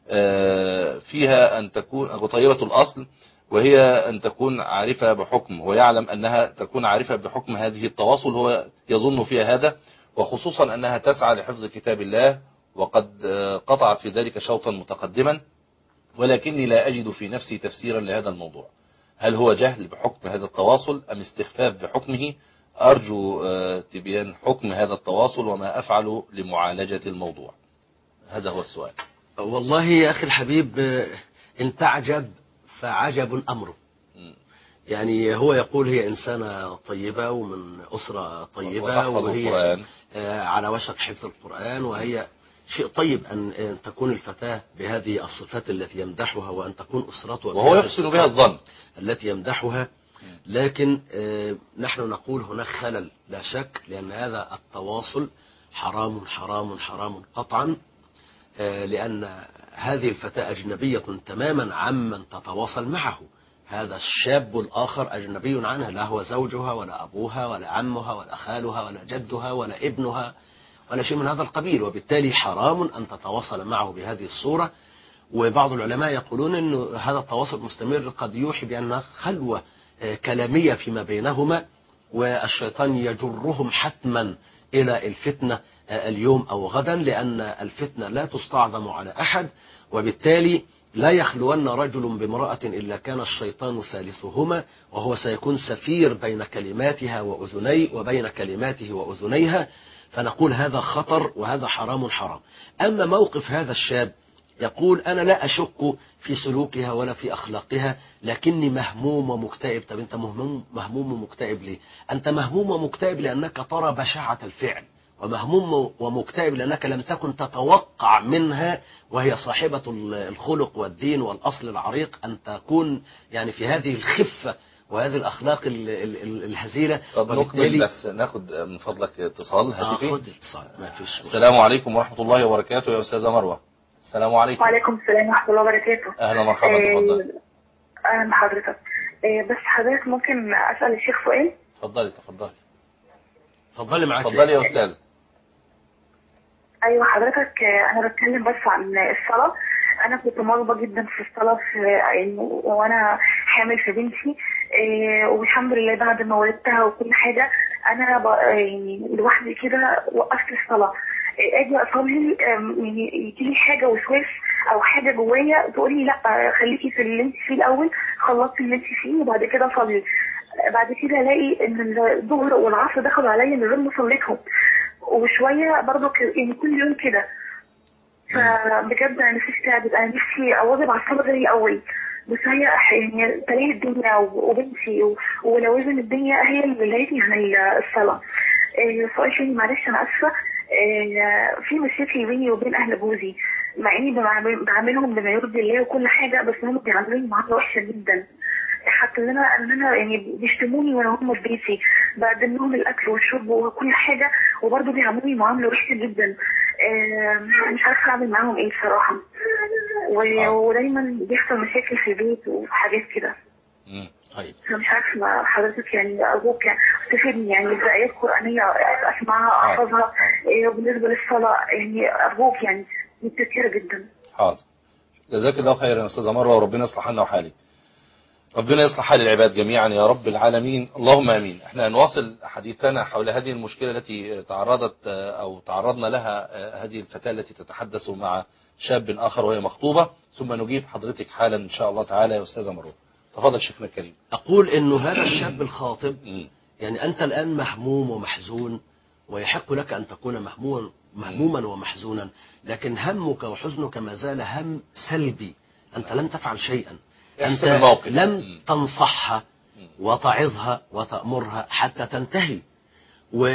فيها أن تكون وطيبة الأصل، وهي أن تكون عارفة بحكم، هو يعلم أنها تكون عارفة بحكم هذه التواصل، هو يظن فيها هذا، وخصوصا أنها تسعى لحفظ كتاب الله، وقد قطعت في ذلك شوطا متقدما، ولكني لا أجد في نفسي تفسيرا لهذا الموضوع. هل هو جهل بحكم هذا التواصل أم استخفاف بحكمه؟ أرجو تبيان حكم هذا التواصل وما أفعل لمعالجة الموضوع. هذا هو السؤال. والله يا أخي الحبيب، إن تعجب فعجب أمره. يعني هو يقول هي إنسانة طيبة ومن أسرة طيبة، وهي على وشك حفظ القرآن، وهي شيء طيب أن تكون الفتاة بهذه الصفات التي يمدحها، وأن تكون أسرتها وهو يحسن بها الظن التي يمدحها. لكن نحن نقول هناك خلل لا شك، لأن هذا التواصل حرام حرام حرام قطعا، لأن هذه الفتاة أجنبية تماما عمن تتواصل معه. هذا الشاب الآخر أجنبي عنها، لا هو زوجها ولا أبوها ولا عمها ولا خالها ولا جدها ولا ابنها ولا شيء من هذا القبيل، وبالتالي حرام أن تتواصل معه بهذه الصورة. وبعض العلماء يقولون أن هذا التواصل مستمر قد يوحي بأنها خلوة كلامية فيما بينهما، والشيطان يجرهم حتما إلى الفتنة اليوم أو غدا، لأن الفتنة لا تستعظم على أحد، وبالتالي لا يخلون رجل بامرأة إلا كان الشيطان ثالثهما، وهو سيكون سفير بين كلماتها وأذني وبين كلماته وأذنيها. فنقول هذا خطر وهذا حرام حرام. أما موقف هذا الشاب يقول أنا لا أشك في سلوكها ولا في أخلاقها، لكني مهموم ومكتئب. طب أنت مهموم مهموم ومكتئب ليه؟ أنت مهموم ومكتئب لأنك ترى بشاعة الفعل، ومهموم ومكتئب لأنك لم تكن تتوقع منها، وهي صاحبة الخلق والدين والأصل العريق، أن تكون يعني في هذه الخفة وهذه الأخلاق الهزيلة. طب نكمل، بس ناخد من فضلك اتصال هاتفي. آه خد اتصال، ما فيش. السلام عليكم ورحمة الله وبركاته يا أستاذة مروة. السلام عليكم. وعليكم السلام ورحمة الله وبركاته. أهلا مرحبا، تفضل. أهلا بحضرتك. بس حضرتك ممكن أسأل الشيخ سؤال؟ تفضلي تفضلي تفضلي معاك. تفضلي يا أستاذ. أيوة حضرتك، أنا بتكلم بس عن الصلاة. أنا كنت مرضى جدا في الصلاة في يعني وأنا حامل في بنتي، والحمد لله بعد ما ولدتها وكل حاجة أنا يعني لوحدي كده وقفت الصلاة. اجي اصلي يعني يجي لي حاجه وسواس او حاجه جوايا تقول لي لا خليكي في اللي انت فيه الاول، خلصتي اللي انت فيه وبعد كده صلي. بعد كده الاقي ان الظهر والعصر دخلوا عليا من غير ما صليتهم، وشويه برضه يعني كل يوم كده. فبجد انا نفسي تعبت، انا نفسي اواظب على الصلاه زي الاول، بس هي يعني تلاقي الدنيا وبنتي ولوازم الدنيا هي اللي لقيتني عن الصلاه. سؤال تاني معلش انا اسفه. في مشاكل بيني وبين اهل جوزي، مع اني بعاملهم بما يرضي الله وكل حاجه، بس هم بيعاملوني معامله وحشه جدا. حتى ان انا ان انا يعني بيشتموني وانا هم في بيتي، بقدم لهم الاكل والشرب وكل حاجه، وبرضه بيعاملوني معامله وحشه جدا. مش عارفه اعمل معاهم ايه بصراحه، ودايما بيحصل مشاكل في البيت وحاجات كده. طيب مش عارفه حضرتك يعني ارجوك تفيدني يعني بآيات قرآنية اسمعها احفظها. وبالنسبه للصلاه يعني ارجوك يعني متشكره جدا. حاضر، جزاك الله خيرا يا استاذه مروه، وربنا يصلح حالنا وحالك. ربنا يصلح حال العباد جميعا يا رب العالمين، اللهم امين. احنا نواصل حديثنا حول هذه المشكله التي تعرضت او تعرضنا لها هذه الفتاه التي تتحدث مع شاب اخر وهي مخطوبه، ثم نجيب حضرتك حالا ان شاء الله تعالى يا استاذه مروه. تفضل شيخنا الكريم. أقول إنه هذا الشاب الخاطب يعني أنت الآن مهموم ومحزون، ويحق لك أن تكون مهموما مهموما ومحزونا، لكن همك وحزنك ما زال هم سلبي. أنت لم تفعل شيئا، أنت لم تنصحها وتعظها وتأمرها حتى تنتهي، و...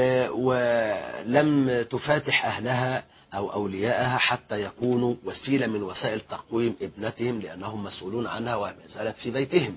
ولم تفاتح أهلها أو أولياءها حتى يكونوا وسيلة من وسائل تقويم ابنتهم، لأنهم مسؤولون عنها وما زالت في بيتهم.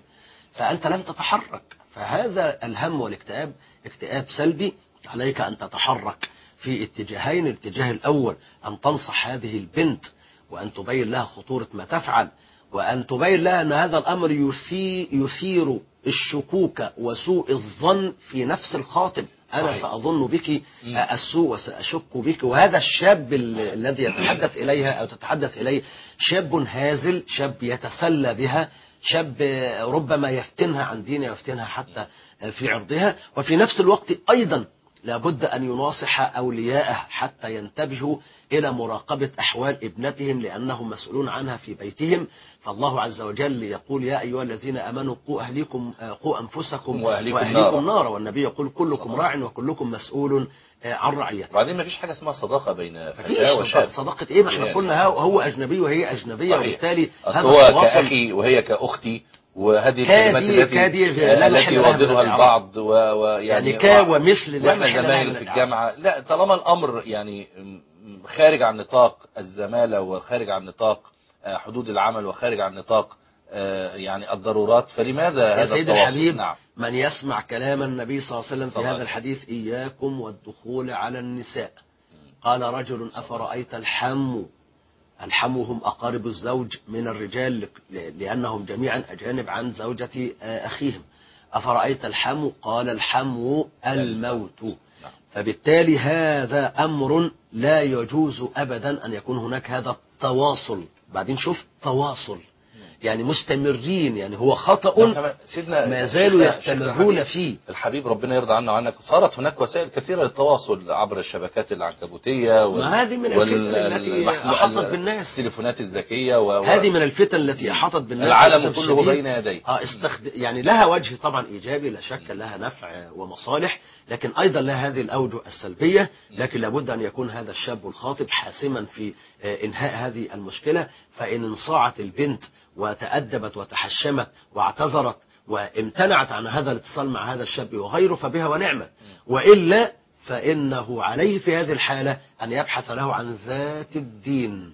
فأنت لم تتحرك. فهذا الهم والاكتئاب اكتئاب سلبي. عليك أن تتحرك في اتجاهين. الاتجاه الأول أن تنصح هذه البنت وأن تبين لها خطورة ما تفعل، وأن تبين لها أن هذا الأمر يسي يثير الشكوك وسوء الظن في نفس الخاطب. أنا صحيح. سأظن بك السوء وسأشك بك. وهذا الشاب ال- الذي يتحدث إليها أو تتحدث إليه شاب هازل، شاب يتسلى بها، شاب ربما يفتنها عن دينها ويفتنها حتى في عرضها. وفي نفس الوقت أيضا لابد أن يناصح أولياءه حتى ينتبهوا إلى مراقبة أحوال ابنتهم، لأنهم مسؤولون عنها في بيتهم. فالله عز وجل يقول: يا أيها الذين آمنوا قوا أهليكم قوا أنفسكم وأهليكم وأهليكم نارا. نارا. والنبي يقول: كلكم راع وكلكم مسؤول عن رعيته. وبعدين ما فيش حاجة اسمها صداقة بين مفيش فتاة وشاب. صداقة إيه؟ ما احنا يعني. قلنا هو هو أجنبي وهي أجنبية، صحيح. وبالتالي أصل هذا هو التواصل كأخي وهي كأختي، وهذه كادي- الكلمات التي كادي آه، لا محل التي لها من يرددها الإعراب. البعض و- ويعني يعني كا ومثل لا واحنا محل لها زمايل من في الإعراب. الجامعة. لا، طالما الأمر يعني م- خارج عن نطاق الزمالة وخارج عن نطاق آه، حدود العمل وخارج عن نطاق آه، يعني الضرورات، فلماذا يا هذا سيد التواصل؟ الحبيب، نعم. من يسمع كلام النبي صلى الله عليه وسلم صلى في الله هذا عليه الحديث: إياكم والدخول على النساء. قال رجل: أفرأيت الحم؟ الحم هم أقارب الزوج من الرجال، لأنهم جميعا أجانب عن زوجة أخيهم. أفرأيت الحم؟ قال: الحم الموت. فبالتالي هذا أمر لا يجوز أبدا أن يكون هناك هذا التواصل. بعدين شوف تواصل، يعني مستمرين، يعني هو خطأ سيدنا ما زالوا شيخنا- يستمرون شيخنا فيه. الحبيب ربنا يرضى عنا وعنك، صارت هناك وسائل كثيرة للتواصل عبر الشبكات العنكبوتية وال... ما هذه من الفتن التي والمحمو- أحاطت بالناس. التليفونات الذكية و... و- هذه من الفتن التي أحاطت بالناس. العالم للأسف كله الشديد. بين يديه. آه استخد... يعني لها وجه طبعا إيجابي، لا شك لها نفع ومصالح، لكن أيضا لها هذه الأوجه السلبية. لكن لابد أن يكون هذا الشاب الخاطب حاسما في آه، إنهاء هذه المشكلة. فإن انصاعت البنت وتأدبت وتحشمت واعتذرت وامتنعت عن هذا الاتصال مع هذا الشاب وغيره فبها ونعمة، وإلا فإنه عليه في هذه الحالة أن يبحث له عن ذات الدين،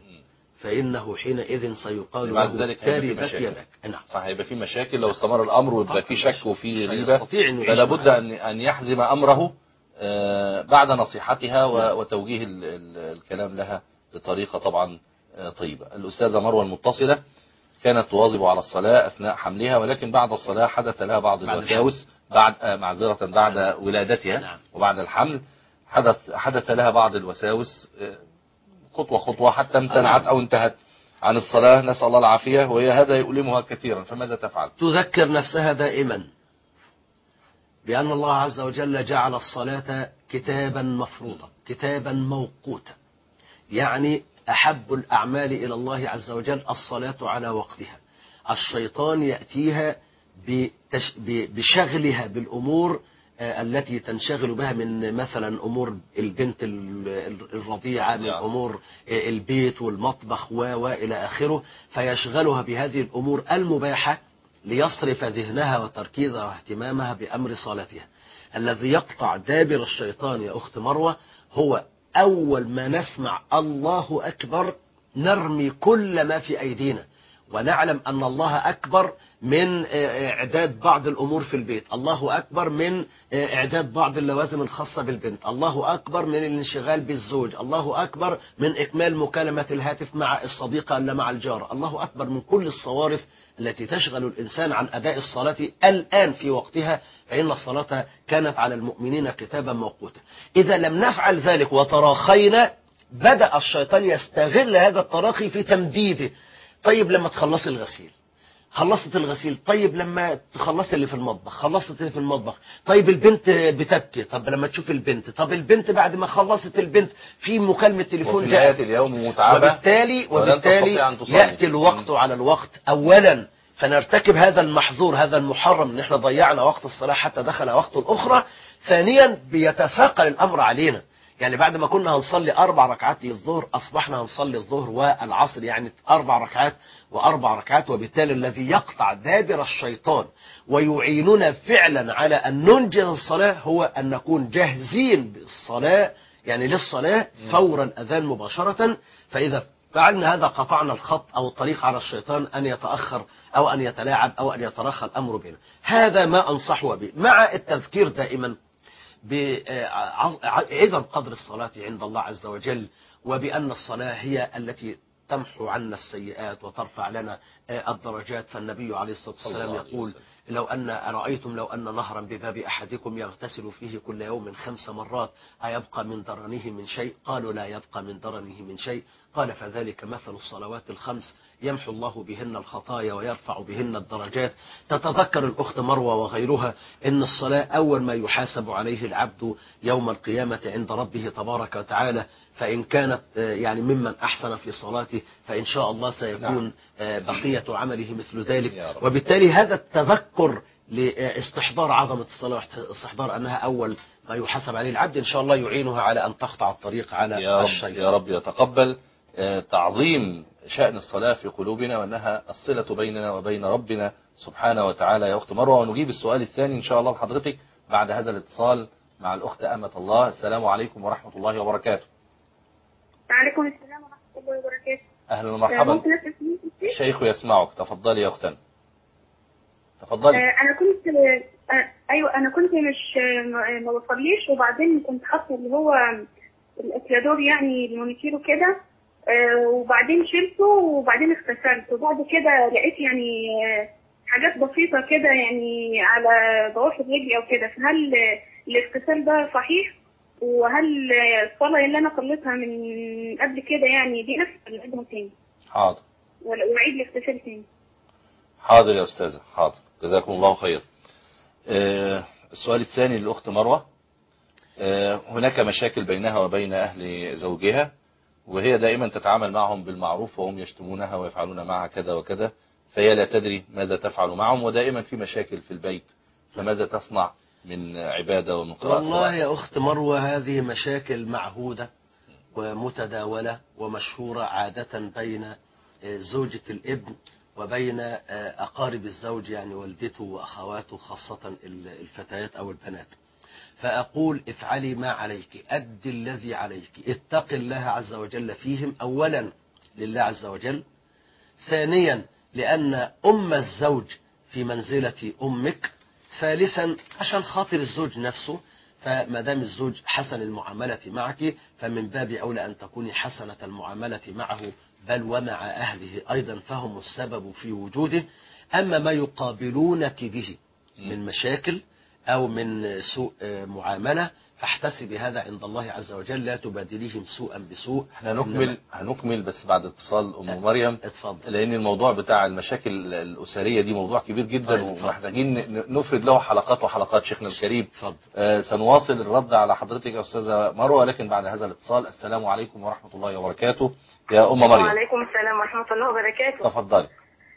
فإنه حينئذ سيقال بعد له ذلك هيبقى في تربت مشاكل. يدك. نعم. صح، هيبقى في مشاكل لو استمر الأمر ويبقى في شك وفي مش ريبة. هيستطيع إنه يعيش فلا بد معها. أن أن يحزم أمره آه، بعد نصيحتها و- وتوجيه ال- ال- الكلام لها بطريقة طبعا آه، طيبة. الأستاذة مروة المتصلة كانت تواظب على الصلاة أثناء حملها، ولكن بعد الصلاة حدث لها بعض بعد الوساوس بعد آه، معذرة بعد ولادتها. نعم. وبعد الحمل حدث حدث لها بعض الوساوس آه، خطوة خطوة حتى امتنعت أو انتهت عن الصلاة، نسأل الله العافية، وهي هذا يؤلمها كثيرا. فماذا تفعل؟ تذكر نفسها دائما بأن الله عز وجل جعل الصلاة كتابا مفروضا، كتابا موقوتا. يعني أحب الأعمال إلى الله عز وجل الصلاة على وقتها. الشيطان يأتيها بتش... ب- بشغلها بالأمور آه، التي تنشغل بها، من مثلا أمور البنت ال- ال- الرضيعة، من نعم. أمور آه، البيت والمطبخ و وإلى آخره، فيشغلها بهذه الأمور المباحة ليصرف ذهنها وتركيزها واهتمامها بأمر صلاتها. الذي يقطع دابر الشيطان يا أخت مروة هو أول ما نسمع الله أكبر نرمي كل ما في أيدينا، ونعلم أن الله أكبر من إعداد بعض الأمور في البيت، الله أكبر من إعداد بعض اللوازم الخاصة بالبنت، الله أكبر من الانشغال بالزوج، الله أكبر من إكمال مكالمة الهاتف مع الصديقة ولا مع الجارة، الله أكبر من كل الصوارف التي تشغل الإنسان عن أداء الصلاة الآن في وقتها، فإن الصلاة كانت على المؤمنين كتابا موقوتا. إذا لم نفعل ذلك وتراخينا بدأ الشيطان يستغل هذا التراخي في تمديده. طيب لما تخلصي الغسيل، خلصت الغسيل، طيب لما تخلص اللي في المطبخ، خلصت اللي في المطبخ، طيب البنت بتبكي، طب لما تشوف البنت، طب البنت بعد ما خلصت البنت في مكالمة تليفون وفي جاءت، نهاية اليوم متعبة، وبالتالي ولن وبالتالي تستطيع أن تصلي. يأتي الوقت على الوقت أولا، فنرتكب هذا المحظور، هذا المحرم، ان احنا ضيعنا وقت الصلاة حتى دخل وقت أخرى. ثانيا بيتثاقل الأمر علينا، يعني بعد ما كنا هنصلي أربع ركعات للظهر أصبحنا هنصلي الظهر والعصر، يعني أربع ركعات وأربع ركعات. وبالتالي الذي يقطع دابر الشيطان ويعيننا فعلا على أن ننجز الصلاة هو أن نكون جاهزين بالصلاة، يعني للصلاة فور الأذان مباشرة. فإذا فعلنا هذا قطعنا الخط أو الطريق على الشيطان أن يتأخر أو أن يتلاعب أو أن يترخى الأمر بنا. هذا ما أنصحه به، مع التذكير دائما بعظم قدر الصلاة عند الله عز وجل، وبأن الصلاة هي التي تمحو عنا السيئات وترفع لنا الدرجات. فالنبي عليه الصلاة والسلام يقول: لو أن أرأيتم لو أن نهرا بباب أحدكم يغتسل فيه كل يوم خمس مرات أيبقى من درنه من شيء؟ قالوا: لا يبقى من درنه من شيء. قال: فذلك مثل الصلوات الخمس يمحو الله بهن الخطايا ويرفع بهن الدرجات. تتذكر الأخت مروة وغيرها أن الصلاة أول ما يحاسب عليه العبد يوم القيامة عند ربه تبارك وتعالى، فإن كانت يعني ممن أحسن في صلاته فإن شاء الله سيكون بقية عمله مثل ذلك. وبالتالي هذا التذكر لاستحضار عظمة الصلاة واستحضار أنها أول ما يحاسب عليه العبد إن شاء الله يعينها على أن تقطع الطريق على يا رب الشيطان. يا رب يتقبل تعظيم شأن الصلاة في قلوبنا، وأنها الصلة بيننا وبين ربنا سبحانه وتعالى. يا أخت مروة، ونجيب السؤال الثاني إن شاء الله لحضرتك بعد هذا الاتصال مع الأخت أمة الله. السلام عليكم ورحمة الله وبركاته. وعليكم السلام ورحمة الله وبركاته. أهلا ومرحبا. ممكن أسأل سؤال؟ الشيخ يسمعك، تفضلي يا أختنا، تفضلي. آه، أنا كنت آه، أيوة أنا كنت مش آه، ما بصليش، وبعدين كنت حاطة اللي هو الأكيادور يعني المونيكير وكده، آه، وبعدين شلته وبعدين اغتسلت، وبعد كده لقيت يعني آه، حاجات بسيطة كده يعني على ضوافر رجلي أو كده. فهل الاغتسال ده صحيح؟ وهل الصلاة اللي أنا صليتها من قبل كده يعني دي نفس اللي عيدها تاني؟ حاضر. ولا وأعيد الاغتسال تاني؟ حاضر يا أستاذة، حاضر، جزاكم الله خير. آه السؤال الثاني للأخت مروة. آه هناك مشاكل بينها وبين أهل زوجها، وهي دائما تتعامل معهم بالمعروف وهم يشتمونها ويفعلون معها كذا وكذا، فهي لا تدري ماذا تفعل معهم، ودائما في مشاكل في البيت، فماذا تصنع من عبادة ومن قراءة والله قرآن؟ يا أخت مروة هذه مشاكل معهودة ومتداولة ومشهورة عادة بين زوجة الابن وبين أقارب الزوج يعني والدته وأخواته، خاصة الفتيات أو البنات. فأقول: افعلي ما عليك، أدي الذي عليك، اتق الله عز وجل فيهم، أولا لله عز وجل، ثانيا لأن أم الزوج في منزلة أمك، ثالثا عشان خاطر الزوج نفسه، فما دام الزوج حسن المعاملة معك فمن باب أولى أن تكوني حسنة المعاملة معه، بل ومع أهله أيضا، فهم السبب في وجوده. أما ما يقابلونك به من مشاكل أو من سوء معاملة فاحتسبي هذا عند الله عز وجل، لا تبادليهم سوءا بسوء. احنا هنكمل هنكمل بس بعد اتصال ام مريم، اتفضل. لان الموضوع بتاع المشاكل الاسريه دي موضوع كبير جدا، طيب، ومحتاجين نفرد له حلقات وحلقات. شيخنا الكريم، اتفضل. آه سنواصل الرد على حضرتك يا استاذه مروه، لكن بعد هذا الاتصال. السلام عليكم ورحمه الله وبركاته يا ام مريم. وعليكم السلام ورحمه الله وبركاته. تفضلي.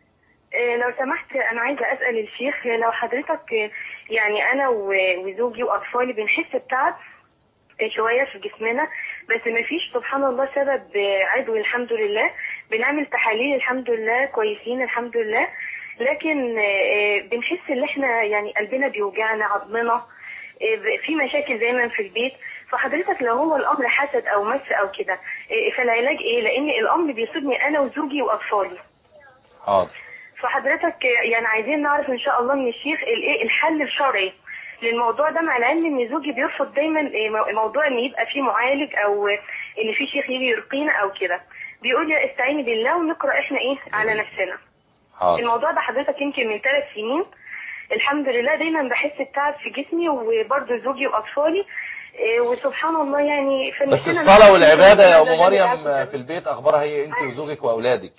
لو سمحت انا عايزه اسال الشيخ، لو حضرتك يعني انا وزوجي واطفالي بنحس بتعب شويه في جسمنا، بس ما فيش سبحان الله سبب عضوي الحمد لله، بنعمل تحاليل الحمد لله كويسين الحمد لله، لكن بنحس ان احنا يعني قلبنا بيوجعنا، عظمنا في مشاكل دايما في البيت. فحضرتك لو هو الامر حسد او مس او كده، فالعلاج ايه؟ لان الامر بيصيبني انا وزوجي واطفالي. حاضر. فحضرتك يعني عايزين نعرف ان شاء الله من الشيخ الايه الحل الشرعي للموضوع ده، مع العلم ان زوجي بيرفض دايما موضوع ان يبقى في معالج او ان في شيخ يجي يرقينا او كده، بيقول لي استعيني بالله ونقرا احنا ايه على نفسنا. حاضر. الموضوع ده حضرتك يمكن من ثلاث سنين الحمد لله دايما بحس بتعب في جسمي وبرضه زوجي واطفالي، وسبحان الله يعني بس الصلاه والعباده يا ام مريم في البيت اخبارها هي انت وزوجك واولادك؟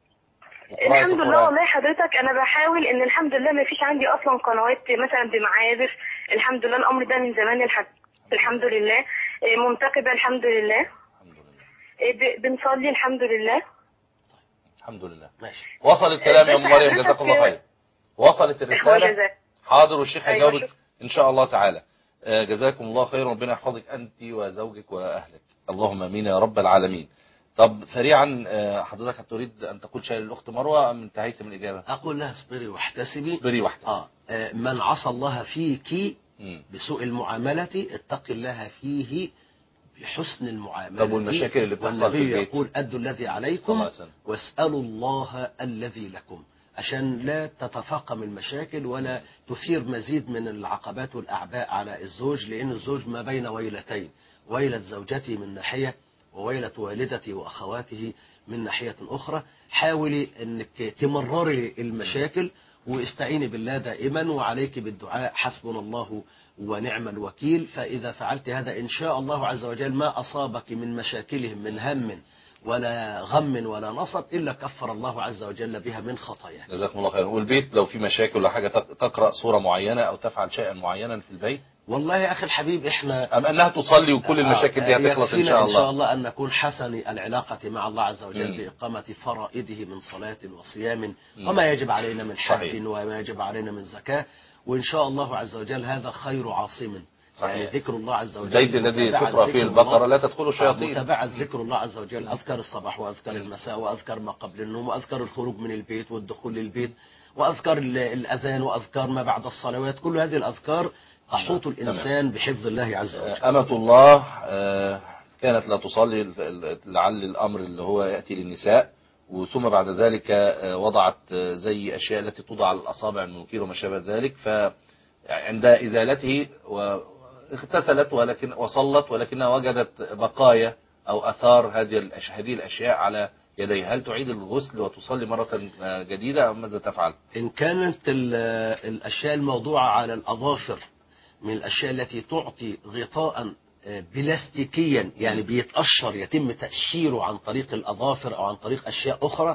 الحمد لله والله حضرتك انا بحاول ان الحمد لله ما فيش عندي اصلا قنوات مثلا بمعازف، الحمد لله الامر ده من زمان الحمد, الحمد لله منتقبه الحمد لله، الحمد لله بنصلي الحمد لله. الحمد لله. ماشي. وصل الكلام يا ام مريم، جزاك الله خير. وصلت الرساله. حاضر، والشيخ هيجاوبك ان شاء الله تعالى. جزاكم الله خير، ربنا يحفظك انت وزوجك واهلك، اللهم امين يا رب العالمين. طب سريعا حضرتك هتريد ان تقول شيء للاخت مروه ام انتهيت من الاجابه؟ اقول لها اصبري واحتسبي. اصبري واحتسبي. اه من عصى الله فيك بسوء المعامله اتق الله فيه بحسن المعاملة. طب والمشاكل اللي بتحصل في والنبي البيت؟ يقول أدوا الذي صلى عليكم الله عليه وسلم. واسألوا الله الذي لكم، عشان لا تتفاقم المشاكل ولا تثير مزيد من العقبات والأعباء على الزوج، لأن الزوج ما بين ويلتين، ويلة زوجتي من ناحية وويلة والدتي وأخواته من ناحية أخرى. حاولي أنك تمرري المشاكل واستعيني بالله دائما، وعليك بالدعاء حسبنا الله ونعم الوكيل. فإذا فعلت هذا إن شاء الله عز وجل ما أصابك من مشاكلهم من هم ولا غم ولا نصب إلا كفر الله عز وجل بها من خطاياه. جزاكم الله خيرا. والبيت لو في مشاكل ولا حاجة تقرأ سورة معينة أو تفعل شيئا معينا في البيت؟ والله يا أخي الحبيب إحنا أم أنها تصلي وكل المشاكل دي هتخلص إن شاء الله؟ إن شاء الله أن نكون حسن العلاقة مع الله عز وجل م. بإقامة فرائده من صلاة وصيام وما يجب علينا من حج صحيح. وما يجب علينا من زكاة، وإن شاء الله عز وجل هذا خير عاصم. صحيح. يعني ذكر الله عز وجل البيت الذي تقرأ فيه البقرة لا تدخل الشياطين. متابعة ذكر الله عز وجل، أذكر الصباح وأذكر المساء وأذكر ما قبل النوم وأذكر الخروج من البيت والدخول للبيت وأذكر الأذان وأذكر ما بعد الصلوات. كل هذه الأذكار تحوط الإنسان بحفظ الله عز وجل. أمة الله كانت لا تصلي لعل الأمر اللي هو يأتي للنساء، وثم بعد ذلك وضعت زي أشياء التي توضع على الأصابع المنكير وما شابه ذلك، فعند إزالته اغتسلت ولكن وصلت ولكنها وجدت بقايا أو أثار هذه هذه الأشياء على يديها. هل تعيد الغسل وتصلي مرة جديدة أم ماذا تفعل؟ إن كانت الأشياء الموضوعة على الأظافر من الأشياء التي تعطي غطاء بلاستيكيا يعني بيتقشر يتم تقشيره عن طريق الأظافر أو عن طريق أشياء أخرى،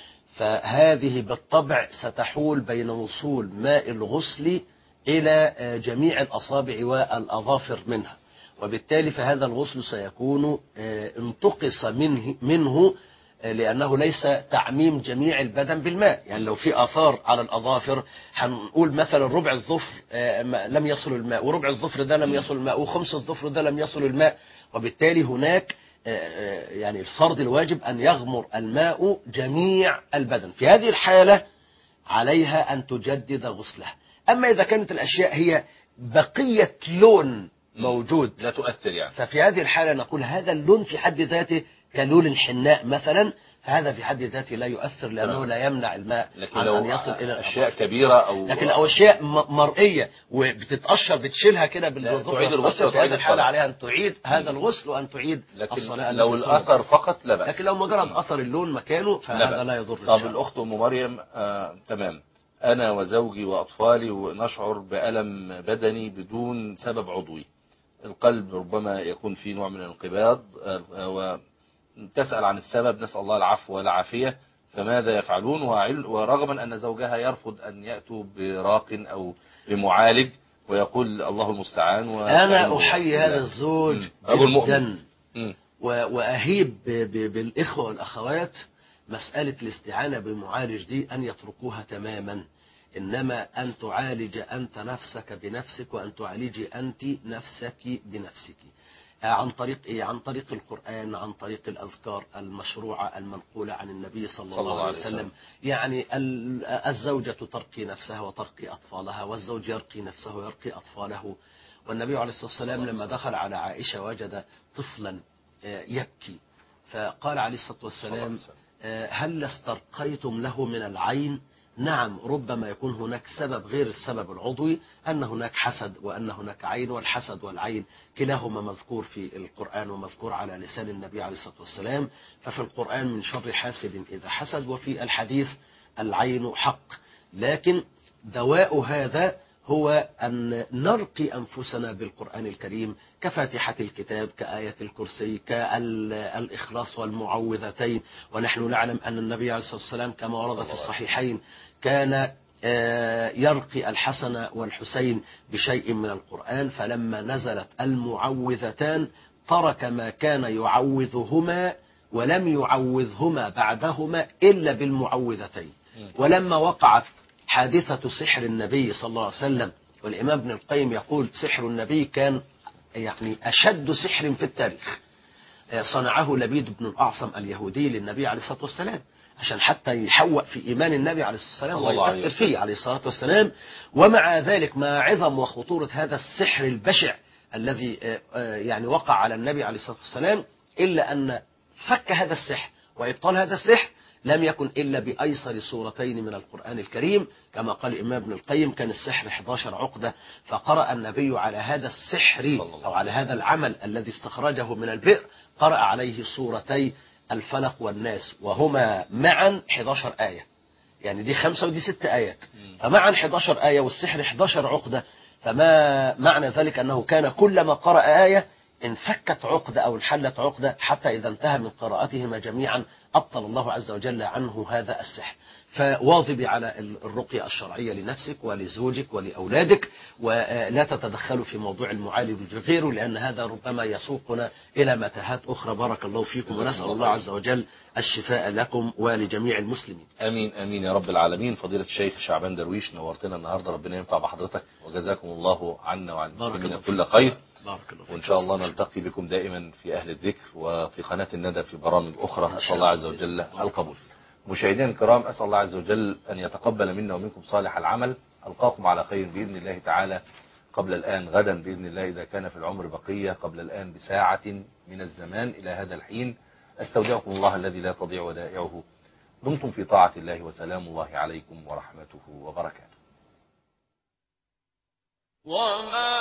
فهذه بالطبع ستحول بين وصول ماء الغسل إلى جميع الأصابع والأظافر منها، وبالتالي فهذا الغسل سيكون انتقص منه, منه لأنه ليس تعميم جميع البدن بالماء. يعني لو في آثار على الأظافر هنقول مثلا ربع الظفر لم يصل الماء، وربع الظفر ده لم يصل الماء، وخمس الظفر ده لم يصل الماء، وبالتالي هناك يعني الفرض الواجب أن يغمر الماء جميع البدن. في هذه الحالة عليها أن تجدد غسلها. أما إذا كانت الأشياء هي بقية لون موجود لا تؤثر يعني، ففي هذه الحالة نقول هذا اللون في حد ذاته كلون الحناء مثلا، فهذا في حد ذاته لا يؤثر لأنه لا يمنع الماء عن أن يصل إلى أشياء كبيرة أو لكن لو أشياء مرئية وبتتقشر بتشيلها كده بالظفر، تعيد الغسل في هذه الحالة عليها أن تعيد هذا الغسل وأن تعيد الصلاة. لو الأثر فقط لا بأس، لكن لو مجرد أثر اللون مكانه فهذا لا, لا يضر. طب الأخت أم مريم آه تمام، أنا وزوجي وأطفالي ونشعر بألم بدني بدون سبب عضوي، القلب ربما يكون فيه نوع من الانقباض، وتسأل عن السبب، نسأل الله العفو والعافية، فماذا يفعلون؟ ورغما أن زوجها يرفض أن يأتوا براق أو بمعالج ويقول الله المستعان. أنا أحيي هذا الزوج جدا وأهيب بالإخوة والأخوات مسألة الاستعانة بمعالج دي أن يتركوها تماما، إنما أن تعالج أنت نفسك بنفسك وأن تعالجي أنت نفسك بنفسك. عن طريق إيه؟ عن طريق القرآن، عن طريق الأذكار المشروعة المنقولة عن النبي صلى الله عليه وسلم. يعني الزوجة ترقي نفسها وترقي أطفالها، والزوج يرقي نفسه ويرقي أطفاله. والنبي عليه الصلاة والسلام لما دخل على عائشة وجد طفلا يبكي، فقال عليه الصلاة والسلام هل استرقيتم له من العين؟ نعم، ربما يكون هناك سبب غير السبب العضوي، أن هناك حسد وأن هناك عين، والحسد والعين كلاهما مذكور في القرآن ومذكور على لسان النبي عليه الصلاة والسلام. ففي القرآن من شر حاسد إذا حسد، وفي الحديث العين حق. لكن دواء هذا هو أن نرقي أنفسنا بالقرآن الكريم كفاتحة الكتاب، كآية الكرسي، كالإخلاص والمعوذتين. ونحن نعلم أن النبي عليه الصلاة والسلام كما ورد في الصحيحين كان يرقي الحسن والحسين بشيء من القرآن، فلما نزلت المعوذتان ترك ما كان يعوذهما ولم يعوذهما بعدهما إلا بالمعوذتين. ولما وقعت حادثة سحر النبي صلى الله عليه وسلم، والإمام ابن القيم يقول سحر النبي كان يعني أشد سحر في التاريخ، صنعه لبيد بن الأعصم اليهودي للنبي عليه الصلاة والسلام عشان حتى يحوق في إيمان النبي عليه الصلاة والسلام ويؤثر فيه عليه الصلاة والسلام. ومع ذلك مع عظم وخطورة هذا السحر البشع الذي يعني وقع على النبي عليه الصلاة والسلام، إلا أن فك هذا السحر وإبطال هذا السحر لم يكن إلا بأيسر سورتين من القرآن الكريم، كما قال الإمام ابن القيم كان السحر إحدى عشرة عقدة، فقرأ النبي على هذا السحر أو على هذا العمل الذي استخرجه من البئر قرأ عليه سورتي الفلق والناس، وهما معا إحدى عشرة آية، يعني دي خمسة ودي ست آيات، فمعا إحدى عشرة آية والسحر إحدى عشرة عقدة، فما معنى ذلك أنه كان كلما قرأ آية انفكت عقدة أو انحلت عقدة، حتى إذا انتهى من قراءتهما جميعا أبطل الله عز وجل عنه هذا السحر. فواظبي على الرقية الشرعية لنفسك ولزوجك ولأولادك، ولا تتدخلوا في موضوع المعالج غيره، لأن هذا ربما يسوقنا إلى متاهات أخرى. بارك الله فيكم، ونسأل الله عز وجل الشفاء لكم ولجميع المسلمين. امين امين يا رب العالمين. فضيلة الشيخ شعبان درويش نورتنا النهارده، ربنا ينفع بحضرتك، وجزاكم الله عنا وعن المسلمين كل خير. بارك الله فيك. وان شاء الله نلتقي بكم دائما في اهل الذكر وفي قناة الندى في برامج اخرى. اسال الله عز وجل القبول. مشاهدينا الكرام، اسال الله عز وجل ان يتقبل منا ومنكم صالح العمل. القاكم على خير باذن الله تعالى قبل الان غدا باذن الله، اذا كان في العمر بقيه، قبل الان بساعة من الزمان. الى هذا الحين استودعكم الله الذي لا تضيع ودائعه. دمتم في طاعة الله، وسلام الله عليكم ورحمته وبركاته. وما